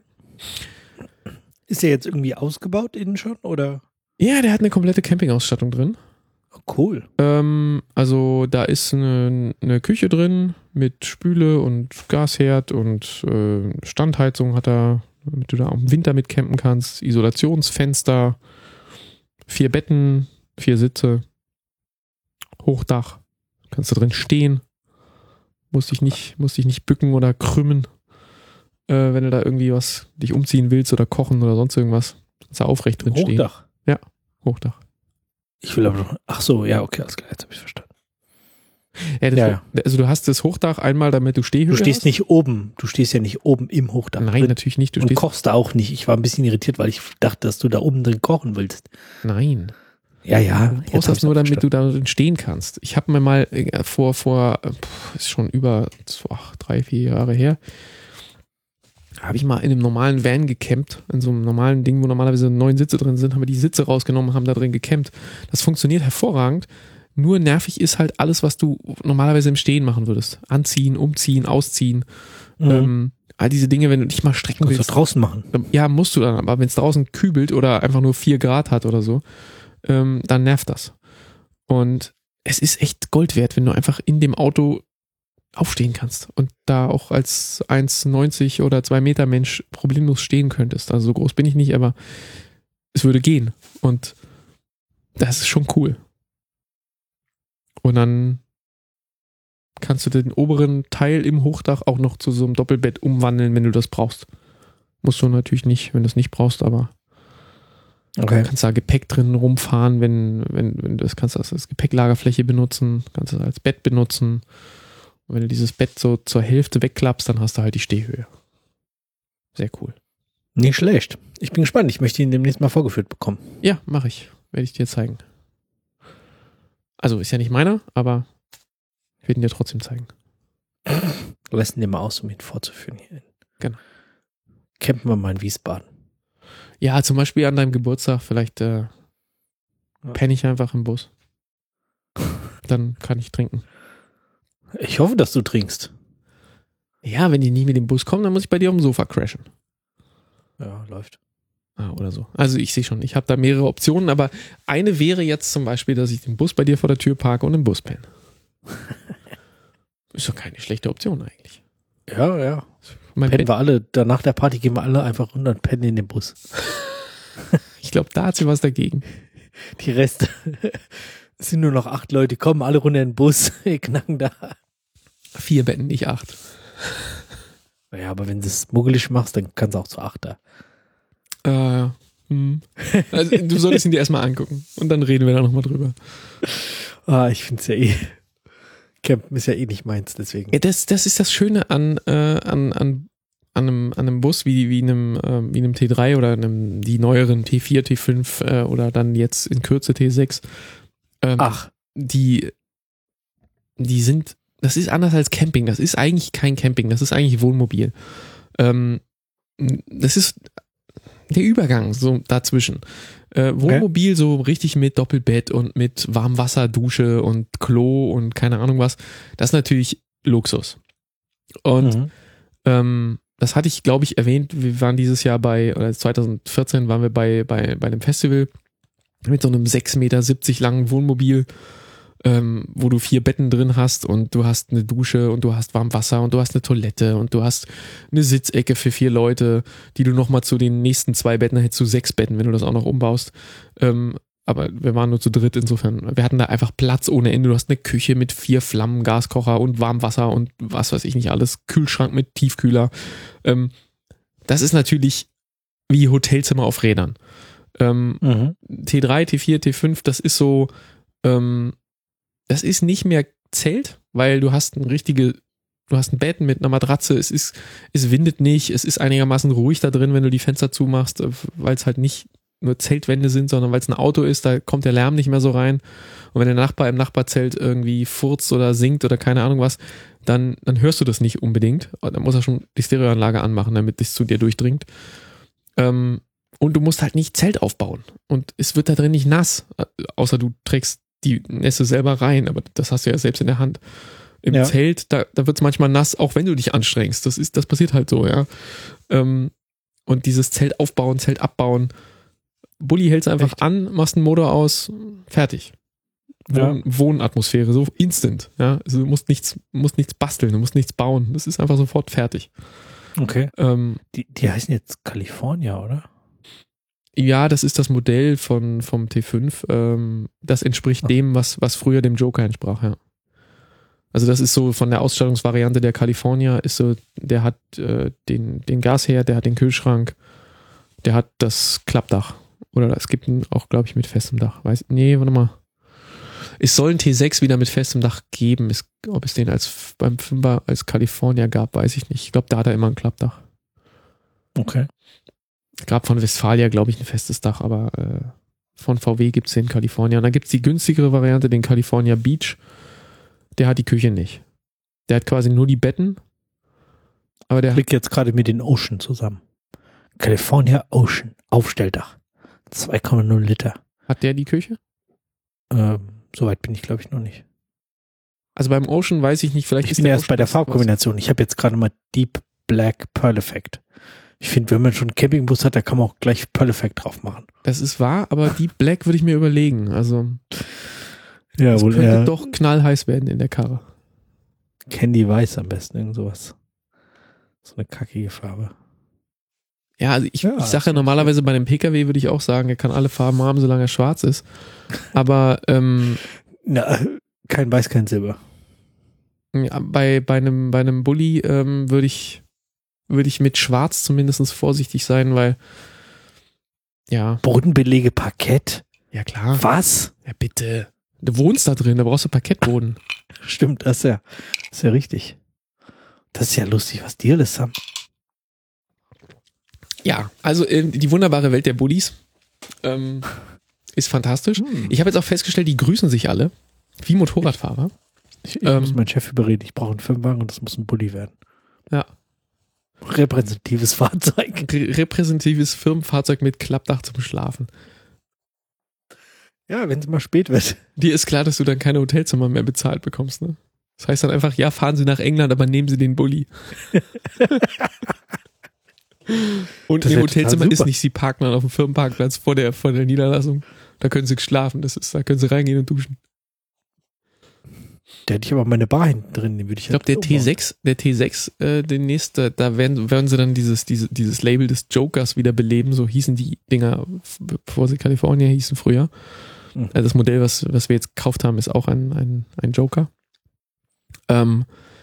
Ist der jetzt irgendwie ausgebaut innen schon, oder? Ja, der hat eine komplette Campingausstattung drin. Oh, cool. Ähm, also da ist eine, eine Küche drin mit Spüle und Gasherd und äh, Standheizung hat er, damit du da auch im Winter mit campen kannst. Isolationsfenster, vier Betten, vier Sitze, Hochdach. Kannst du drin stehen. Musst dich nicht, musst dich nicht bücken oder krümmen, äh, wenn du da irgendwie was dich umziehen willst oder kochen oder sonst irgendwas. Kannst du aufrecht drin stehen. Hochdach. Ja, Hochdach. Ich will aber noch. Ach so, ja, okay, alles klar, jetzt habe ich verstanden. Ja, das, Ja, ja. Also du hast das Hochdach einmal, damit du Stehhöhe Du stehst hast. nicht oben. Du stehst ja nicht oben im Hochdach. Nein, drin. natürlich nicht. Du Und stehst, kochst da auch nicht. Ich war ein bisschen irritiert, weil ich dachte, dass du da oben drin kochen willst. nein. Ja, ja. Du brauchst das nur, damit du da drin stehen kannst. Ich habe mir mal äh, vor, vor, äh, pff, ist schon über ach, drei, vier Jahre her, habe ich mal in einem normalen Van gecampt, in so einem normalen Ding, wo normalerweise neun Sitze drin sind, haben wir die Sitze rausgenommen, haben da drin gecampt. Das funktioniert hervorragend. Nur nervig ist halt alles, was du normalerweise im Stehen machen würdest. Anziehen, umziehen, ausziehen. Mhm. Ähm, all diese Dinge, wenn du dich mal strecken Kannst du willst. draußen machen. Ja, musst du dann, aber wenn es draußen kübelt oder einfach nur vier Grad hat oder so, ähm, dann nervt das. Und es ist echt Gold wert, wenn du einfach in dem Auto aufstehen kannst und da auch als eins neunzig oder zwei Meter Mensch problemlos stehen könntest. Also so groß bin ich nicht, aber es würde gehen. Und das ist schon cool. Und dann kannst du den oberen Teil im Hochdach auch noch zu so einem Doppelbett umwandeln, wenn du das brauchst. Musst du natürlich nicht, wenn du es nicht brauchst, aber Okay. du kannst da Gepäck drin rumfahren, wenn, wenn, wenn du das kannst, das als Gepäcklagerfläche benutzen, kannst du das als Bett benutzen. Und wenn du dieses Bett so zur Hälfte wegklappst, dann hast du halt die Stehhöhe. Sehr cool. Nicht schlecht. Ich bin gespannt. Ich möchte ihn demnächst mal vorgeführt bekommen. Ja, mache ich. Werde ich dir zeigen. Also ist ja nicht meiner, aber ich werde ihn dir trotzdem zeigen. Du lässt ihn dir mal aus, um ihn vorzuführen hier. Genau. Campen wir mal in Wiesbaden. Ja, zum Beispiel an deinem Geburtstag, vielleicht äh, penne ich einfach im Bus. Dann kann ich trinken. Ich hoffe, dass du trinkst. Ja, wenn die nie mit dem Bus kommen, dann muss ich bei dir auf dem Sofa crashen. Ja, läuft. Ah, oder so. Also ich sehe schon, ich habe da mehrere Optionen, aber eine wäre jetzt zum Beispiel, dass ich den Bus bei dir vor der Tür parke und im Bus penne. Ist doch keine schlechte Option eigentlich. Ja, ja. Mein Pennen Bett, wir alle, dann nach der Party gehen wir alle einfach runter und pennen in den Bus. ich glaube, da hat sie was dagegen. Die Reste es sind nur noch acht Leute, die kommen alle runter in den Bus, knacken da. Vier Betten, nicht acht. Ja, aber wenn du es muggelig machst, dann kannst du auch zu acht da. Äh, hm. Also, du solltest ihn dir erstmal angucken und dann reden wir da nochmal drüber. Ah, ich finde es ja eh. Campen ist ja eh nicht meins, deswegen. Ja, das, das ist das Schöne an, äh, an, an, an, einem, an einem Bus wie, wie, einem, äh, wie einem T drei oder einem, die neueren T vier, T fünf äh, oder dann jetzt in Kürze T sechs. Ähm, Ach. Die, die sind, das ist anders als Camping. Das ist eigentlich kein Camping, das ist eigentlich Wohnmobil. Ähm, das ist der Übergang so dazwischen. Äh, Wohnmobil so richtig mit Doppelbett und mit Warmwasserdusche und Klo und keine Ahnung was. Das ist natürlich Luxus. Und Mhm. ähm, das hatte ich, glaube ich, erwähnt. Wir waren dieses Jahr bei, oder zwanzig vierzehn waren wir bei, bei, bei einem Festival mit so einem sechs Meter siebzig langen Wohnmobil, ähm, wo du vier Betten drin hast und du hast eine Dusche und du hast Warmwasser und du hast eine Toilette und du hast eine Sitzecke für vier Leute, die du nochmal zu den nächsten zwei Betten, hättest du sechs Betten, wenn du das auch noch umbaust. Ähm, aber wir waren nur zu dritt, insofern, wir hatten da einfach Platz ohne Ende. Du hast eine Küche mit vier Flammen, Gaskocher und Warmwasser und was weiß ich nicht alles, Kühlschrank mit Tiefkühler. Ähm, das ist natürlich wie Hotelzimmer auf Rädern. Ähm, Mhm. T drei, T vier, T fünf, das ist so, ähm, das ist nicht mehr Zelt, weil du hast ein richtige, du hast ein Bett mit einer Matratze, es ist, es windet nicht, es ist einigermaßen ruhig da drin, wenn du die Fenster zumachst, weil es halt nicht nur Zeltwände sind, sondern weil es ein Auto ist, da kommt der Lärm nicht mehr so rein. Und wenn der Nachbar im Nachbarzelt irgendwie furzt oder singt oder keine Ahnung was, dann, dann hörst du das nicht unbedingt. Dann muss er schon die Stereoanlage anmachen, damit es zu dir durchdringt. Ähm, und du musst halt nicht Zelt aufbauen. Und es wird da drin nicht nass, außer du trägst die Nässe selber rein, aber das hast du ja selbst in der Hand. Im Ja. Zelt, da, da wird es manchmal nass, auch wenn du dich anstrengst. Das ist, das passiert halt so, ja. Ähm, und dieses Zelt aufbauen, Zelt abbauen, Bulli hältst einfach Echt? an, machst einen Motor aus, fertig. Wohn, Ja. Wohnatmosphäre, so instant, ja. Also du musst nichts, musst nichts basteln, du musst nichts bauen. Das ist einfach sofort fertig. Okay. Ähm, Die, die heißen jetzt California, oder? ja, das ist das Modell von, vom T fünf. Ähm, das entspricht Ah. dem, was, was früher dem Joker entsprach, ja. Also das ist so von der Ausstattungsvariante der California, ist so, der hat äh, den, den Gasherd, der hat den Kühlschrank, der hat das Klappdach. Oder es gibt ihn auch, glaube ich, mit festem Dach. Weiß, nee, warte mal. Es soll ein T sechs wieder mit festem Dach geben. Es, ob es den als beim Fünfer als California gab, weiß ich nicht. Ich glaube, da hat er immer ein Klappdach. Okay. Es gab von Westfalia, glaube ich, ein festes Dach, aber äh, von V W gibt es den California. Und dann gibt es die günstigere Variante, den California Beach. Der hat die Küche nicht. Der hat quasi nur die Betten. Aber der Ich klicke jetzt gerade mit den Ocean zusammen. California Ocean, Aufstelldach. zwei Komma null Liter. hat der die Küche? Ähm, Soweit bin ich, glaube ich, noch nicht. Also beim Ocean weiß ich nicht, vielleicht Ich ist bin der erst bei Ocean der was- Farbkombination. Ich habe jetzt gerade mal Deep Black Pearl Effect. Ich finde, wenn man schon einen Campingbus hat, da kann man auch gleich Pearl Effect drauf machen. Das ist wahr, aber Deep Black würde ich mir überlegen. Also Ja, es wohl könnte eher doch knallheiß werden in der Karre. Candy Weiß am besten, irgend sowas. So eine kackige Farbe. Ja, also ich, Ja, ich sage ja das- normalerweise bei einem P K W würde ich auch sagen, er kann alle Farben haben, solange er schwarz ist. Aber ähm, Na, kein Weiß, kein Silber. ja, bei, bei einem, bei einem Bulli ähm, würde ich, würde ich mit schwarz zumindest vorsichtig sein, weil ja, Bodenbelege Parkett? ja klar. Was? Ja bitte. Du wohnst da drin, da brauchst du Parkettboden. Stimmt, das ist ja, das ist ja richtig. Das ist ja lustig, was die alles haben. Ja, also ähm, die wunderbare Welt der Bullis ähm, ist fantastisch. Hm. Ich habe jetzt auch festgestellt, die grüßen sich alle, wie Motorradfahrer. Ich, ich Ähm, muss meinen Chef überreden, ich brauche einen Firmenwagen und das muss ein Bulli werden. Ja. Repräsentatives Fahrzeug. Re repräsentatives Firmenfahrzeug mit Klappdach zum Schlafen. Ja, wenn es mal spät wird. Dir ist klar, dass du dann keine Hotelzimmer mehr bezahlt bekommst, ne? Das heißt dann einfach, ja, fahren Sie nach England, aber nehmen Sie den Bulli. Und Das im wär Hotelzimmer total ist super. nicht, Sie parken dann auf dem Firmenparkplatz vor der, vor der Niederlassung. Da können Sie schlafen, das ist, da können Sie reingehen und duschen. Da hätte ich aber meine Bar hinten drin, die würde ich Ich glaube, der T sechs, der T sechs, äh, demnächst, da, da werden, werden sie dann dieses, diese, dieses Label des Jokers wieder beleben. So hießen die Dinger, f- bevor sie California hießen früher. Mhm. Also das Modell, was, was wir jetzt gekauft haben, ist auch ein, ein, ein Joker. Ähm,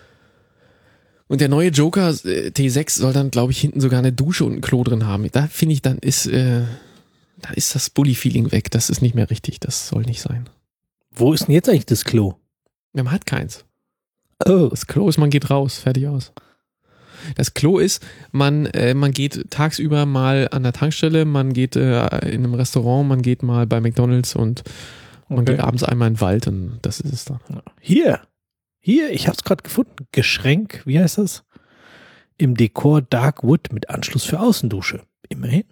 und der neue Joker äh, T sechs soll dann, glaube ich, hinten sogar eine Dusche und ein Klo drin haben. Da finde ich, dann ist, äh, da ist das Bully-Feeling weg. Das ist nicht mehr richtig. Das soll nicht sein. Wo ist denn jetzt eigentlich das Klo? Ja, man hat keins. Oh. Das Klo ist, man geht raus, fertig aus. Das Klo ist, man, äh, man geht tagsüber mal an der Tankstelle, man geht äh, in einem Restaurant, man geht mal bei McDonalds und man Okay. geht abends einmal in den Wald und das ist es dann. Hier. Hier, ich habe es gerade gefunden. Geschenk, wie heißt das? Im Dekor Dark Wood mit Anschluss für Außendusche. Immerhin.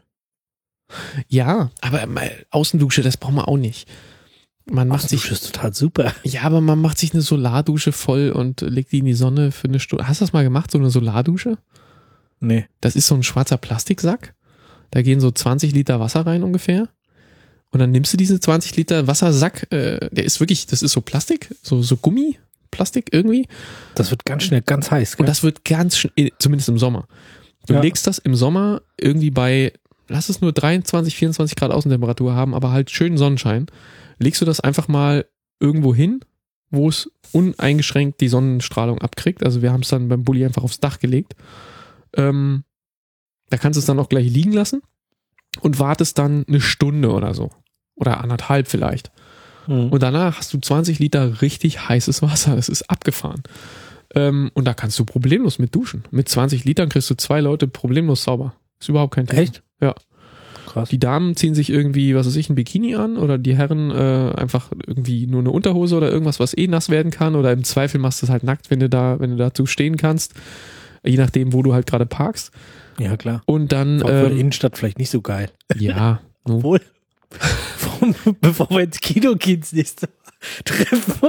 Ja, aber äh, Außendusche, das braucht man auch nicht. Man macht sich, Außendusche ist total super. ja, aber man macht sich eine Solardusche voll und legt die in die Sonne für eine Stunde. Hast du das mal gemacht, so eine Solardusche? Nee. Das ist so ein schwarzer Plastiksack. Da gehen so zwanzig Liter Wasser rein ungefähr. Und dann nimmst du diesen zwanzig Liter Wassersack, äh, der ist wirklich, das ist so Plastik, so, so Gummi, Plastik irgendwie. Das wird ganz schnell ganz heiß. Und Gell? das wird ganz schnell, zumindest im Sommer. Du Ja. legst das im Sommer irgendwie bei, lass es nur dreiundzwanzig, vierundzwanzig Grad Außentemperatur haben, aber halt schönen Sonnenschein. Legst du das einfach mal irgendwo hin, wo es uneingeschränkt die Sonnenstrahlung abkriegt. Also wir haben es dann beim Bulli einfach aufs Dach gelegt. Ähm, da kannst du es dann auch gleich liegen lassen und wartest dann eine Stunde oder so. Oder anderthalb vielleicht. Mhm. Und danach hast du zwanzig Liter richtig heißes Wasser. Das ist abgefahren. Ähm, und da kannst du problemlos mit duschen. Mit zwanzig Litern kriegst du zwei Leute problemlos sauber. Ist überhaupt kein Thema. Echt? Ja. Krass. Die Damen ziehen sich irgendwie, was weiß ich, ein Bikini an oder die Herren äh, einfach irgendwie nur eine Unterhose oder irgendwas, was eh nass werden kann oder im Zweifel machst du es halt nackt, wenn du da, wenn du dazu stehen kannst. je nachdem, wo du halt gerade parkst. Ja, klar. Und dann. War für die Ähm, Innenstadt vielleicht nicht so geil. ja, no. Obwohl, bevor wir ins Kino gehen, das nächste Mal treffen.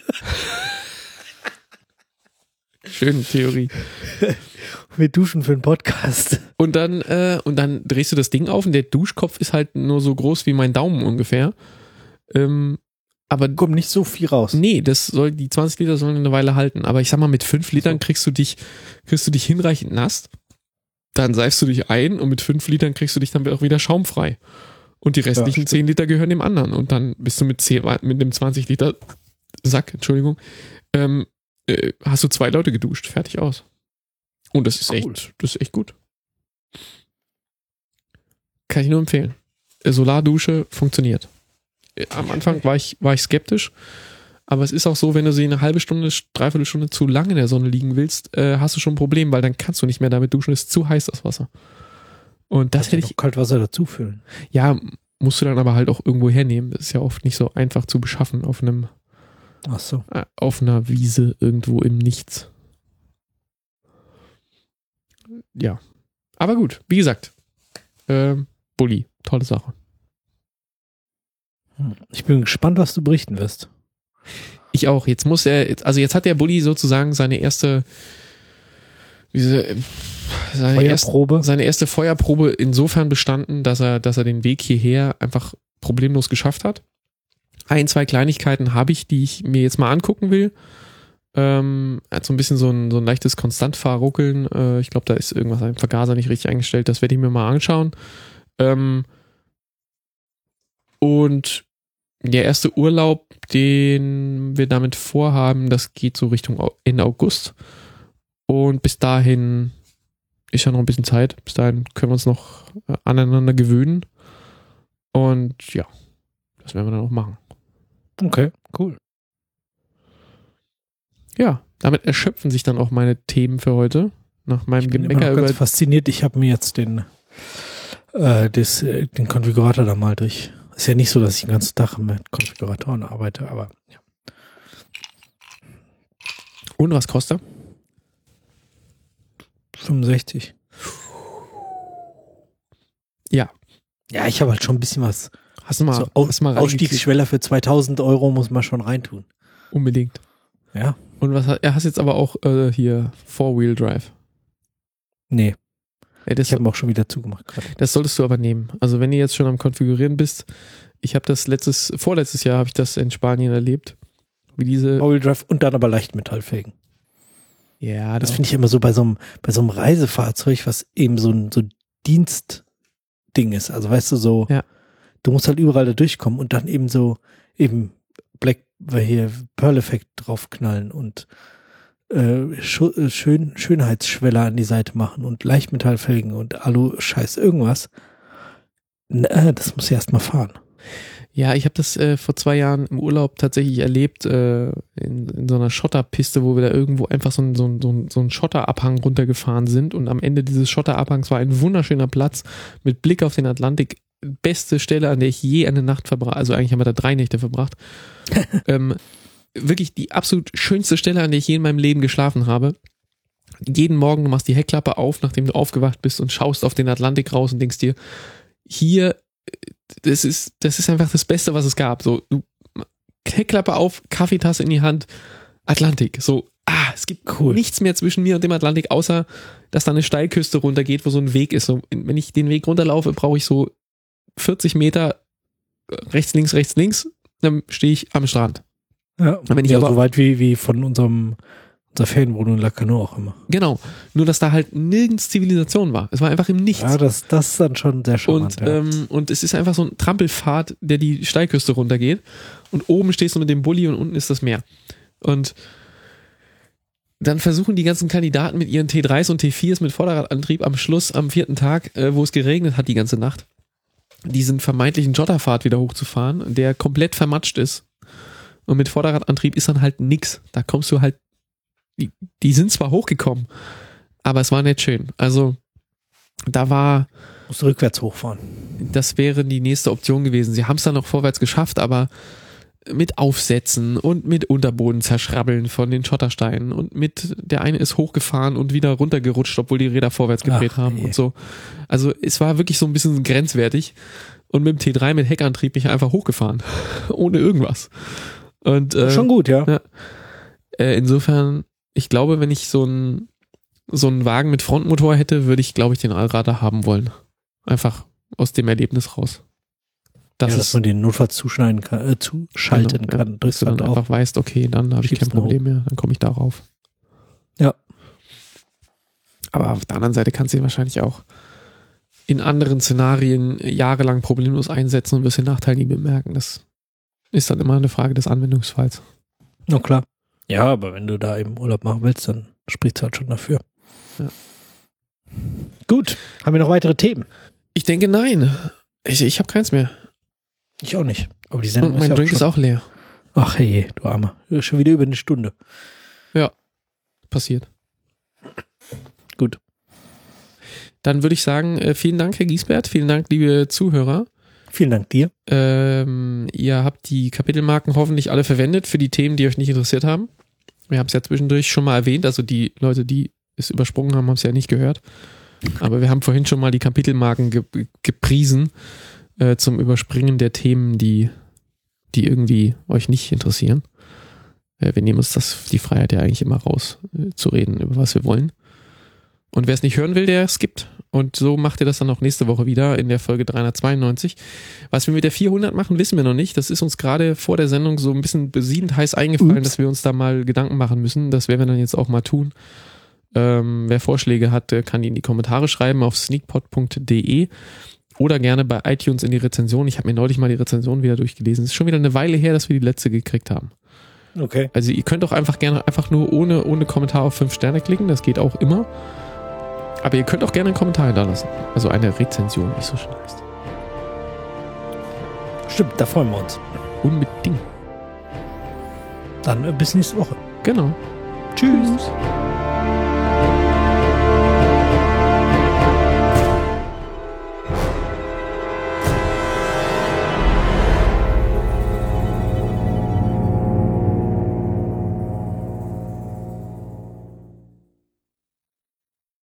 Schöne Theorie. Wir duschen für einen Podcast. Und dann, äh, und dann drehst du das Ding auf und der Duschkopf ist halt nur so groß wie mein Daumen ungefähr. Ähm, aber Kommt nicht so viel raus. nee, das soll, die zwanzig Liter sollen eine Weile halten. Aber ich sag mal, mit fünf Litern kriegst du dich, kriegst du dich hinreichend nass. Dann seifst du dich ein und mit fünf Litern kriegst du dich dann auch wieder schaumfrei. Und die restlichen Ja, zehn Liter gehören dem anderen. Und dann bist du mit zehn, mit dem zwanzig Liter Sack, Entschuldigung, ähm, äh, hast du zwei Leute geduscht, fertig aus. Und das ist Cool. echt, das ist echt gut. Kann ich nur empfehlen. Äh, Solardusche funktioniert. Äh, Am Anfang war ich, war ich skeptisch, aber es ist auch so, wenn du sie eine halbe Stunde, dreiviertel Stunde zu lange in der Sonne liegen willst, äh, hast du schon ein Problem, weil dann kannst du nicht mehr damit duschen, es ist zu heiß, das Wasser. Und das hätte ich, Kaltwasser dazufüllen. ja, musst du dann aber halt auch irgendwo hernehmen. Das ist ja oft nicht so einfach zu beschaffen auf einem, Ach so. äh, auf einer Wiese irgendwo im Nichts. Ja. Aber gut, wie gesagt, ähm, Bulli, tolle Sache. Hm. Ich bin gespannt, was du berichten wirst. Ich auch. Jetzt muss er, also jetzt hat der Bulli sozusagen seine erste, diese, seine erste, Feuerprobe. seine erste Feuerprobe insofern bestanden, dass er, dass er den Weg hierher einfach problemlos geschafft hat. Ein, zwei Kleinigkeiten habe ich, die ich mir jetzt mal angucken will. Ähm, er hat so ein bisschen so ein, so ein leichtes Konstantfahrruckeln. Äh, ich glaube, da ist irgendwas am Vergaser nicht richtig eingestellt. Das werde ich mir mal anschauen. Ähm, und der erste Urlaub, den wir damit vorhaben, das geht so Richtung Au- Ende August. Und bis dahin ist ja noch ein bisschen Zeit. Bis dahin können wir uns noch äh, aneinander gewöhnen. Und ja, das werden wir dann auch machen. Okay, cool. Ja, damit erschöpfen sich dann auch meine Themen für heute. Nach meinem Ich bin immer Gemecker noch ganz über. fasziniert. Ich habe mir jetzt den, äh, das, äh, den Konfigurator da mal durch. Ist ja nicht so, dass ich den ganzen Tag mit Konfiguratoren arbeite, aber ja. Und was kostet er? fünfundsechzig. Ja. Ja, ich habe halt schon ein bisschen was. Hast du mal, So, Au- hast du mal reingeklickt? Ausstiegsschwelle für zweitausend Euro muss man schon reintun. Unbedingt. Ja? Und was hat, er hast jetzt aber auch äh, hier Four-Wheel-Drive. Nee, Ja, das, ich habe ihn auch schon wieder zugemacht gerade. das solltest du aber nehmen. Also wenn du jetzt schon am Konfigurieren bist, ich habe das letztes, vorletztes Jahr habe ich das in Spanien erlebt. Wie diese. All-Wheel Drive und dann aber Leichtmetallfelgen. Ja, Das finde ich immer so bei so einem, bei so einem Reisefahrzeug, was eben so ein so Dienstding ist. Also weißt du, so, Ja. du musst halt überall da durchkommen und dann eben so, eben Black, weil hier Pearl-Effekt draufknallen und äh, schu- äh, schön, Schönheitsschweller an die Seite machen und Leichtmetallfelgen und Alu-Scheiß, irgendwas. Na, das muss ich erst mal fahren. Ja, ich habe das äh, vor zwei Jahren im Urlaub tatsächlich erlebt, äh, in, in so einer Schotterpiste, wo wir da irgendwo einfach so, ein, so, ein, so, ein, so einen Schotterabhang runtergefahren sind und am Ende dieses Schotterabhangs war ein wunderschöner Platz mit Blick auf den Atlantik. Beste Stelle, an der ich je eine Nacht verbracht, also eigentlich haben wir da drei Nächte verbracht. ähm, wirklich die absolut schönste Stelle, an der ich je in meinem Leben geschlafen habe. Jeden Morgen, du machst die Heckklappe auf, nachdem du aufgewacht bist und schaust auf den Atlantik raus und denkst dir, hier, das ist, das ist einfach das Beste, was es gab. So, du, Heckklappe auf, Kaffeetasse in die Hand, Atlantik. So, ah, es gibt Cool. nichts mehr zwischen mir und dem Atlantik, außer, dass da eine Steilküste runtergeht, wo so ein Weg ist. So, wenn ich den Weg runterlaufe, brauche ich so vierzig Meter rechts, links, rechts, links, dann stehe ich am Strand. Ja, Wenn ich ja aber- so weit wie, wie von unserem, unserer Ferienwohnung in Lacanau auch immer. Genau. Nur, dass da halt nirgends Zivilisation war. Es war einfach im Nichts. Ja, das, das ist dann schon sehr charmant. Und, ja. ähm, und es ist einfach so ein Trampelpfad, der die Steilküste runtergeht. Und oben stehst du mit dem Bulli und unten ist das Meer. Und dann versuchen die ganzen Kandidaten mit ihren T dreis und T viers mit Vorderradantrieb am Schluss, am vierten Tag, äh, wo es geregnet hat die ganze Nacht, diesen vermeintlichen Jotterpfad wieder hochzufahren, der komplett vermatscht ist. Und mit Vorderradantrieb ist dann halt nix. Da kommst du halt, die, die sind zwar hochgekommen, aber es war nicht schön. Also da war, Musst rückwärts hochfahren. das wäre die nächste Option gewesen. Sie haben es dann noch vorwärts geschafft, aber mit Aufsätzen und mit Unterboden zerschrabbeln von den Schottersteinen und mit, der eine ist hochgefahren und wieder runtergerutscht, obwohl die Räder vorwärts gedreht Ach, haben ey. und so. Also es war wirklich so ein bisschen grenzwertig und mit dem T drei mit Heckantrieb bin ich einfach hochgefahren. Ohne irgendwas. Und, äh, Schon gut, ja. ja. Äh, insofern, ich glaube, wenn ich so einen so einen Wagen mit Frontmotor hätte, würde ich, glaube ich, den Allrader haben wollen. Einfach aus dem Erlebnis raus. Das ja, ist, dass man den notfalls zuschneiden kann, äh, zuschalten genau, kann. ja, dass du dann auf. einfach weißt, okay, dann habe ich Schiebst kein ihn Problem mehr, dann komme ich darauf. Ja. Aber auf der anderen Seite kannst du ihn wahrscheinlich auch in anderen Szenarien jahrelang problemlos einsetzen und wirst den Nachteil nie bemerken. Das ist dann immer eine Frage des Anwendungsfalls. Na klar. Ja, aber wenn du da eben Urlaub machen willst, dann spricht es halt schon dafür. Ja. Gut. Haben wir noch weitere Themen? Ich denke, nein. Ich, ich habe keins mehr. Ich auch nicht. Aber die Sendung Und mein ist ja Drink auch ist schon, auch leer. ach hey, du Armer. Schon wieder über eine Stunde. Passiert. Gut. Dann würde ich sagen, äh, vielen Dank, Herr Giesbert. Vielen Dank, liebe Zuhörer. Vielen Dank dir. Ähm, ihr habt die Kapitelmarken hoffentlich alle verwendet für die Themen, die euch nicht interessiert haben. Wir haben es ja zwischendurch schon mal erwähnt, also die Leute, die es übersprungen haben, haben es ja nicht gehört. Aber wir haben vorhin schon mal die Kapitelmarken ge gepriesen äh, zum Überspringen der Themen, die, die irgendwie euch nicht interessieren. Äh, wir nehmen uns das, die Freiheit ja eigentlich immer raus, äh, zu reden, über was wir wollen. Und wer es nicht hören will, der skippt. Und so macht ihr das dann auch nächste Woche wieder in der Folge dreihundertzweiundneunzig. Was wir mit der vierhundert machen, wissen wir noch nicht. Das ist uns gerade vor der Sendung so ein bisschen besiedend heiß eingefallen, Ups. dass wir uns da mal Gedanken machen müssen. Das werden wir dann jetzt auch mal tun. Ähm, wer Vorschläge hat, kann die in die Kommentare schreiben auf sneakpot punkt de oder gerne bei iTunes in die Rezension. Ich habe mir neulich mal die Rezension wieder durchgelesen. Es ist schon wieder eine Weile her, dass wir die letzte gekriegt haben. Okay. Also ihr könnt auch einfach gerne einfach nur ohne, ohne Kommentar auf fünf Sterne klicken. Das geht auch immer. Aber ihr könnt auch gerne einen Kommentar hinterlassen. Also eine Rezension, wie es so schön heißt. Stimmt, da freuen wir uns. Unbedingt. Dann äh, bis nächste Woche. Genau. Tschüss.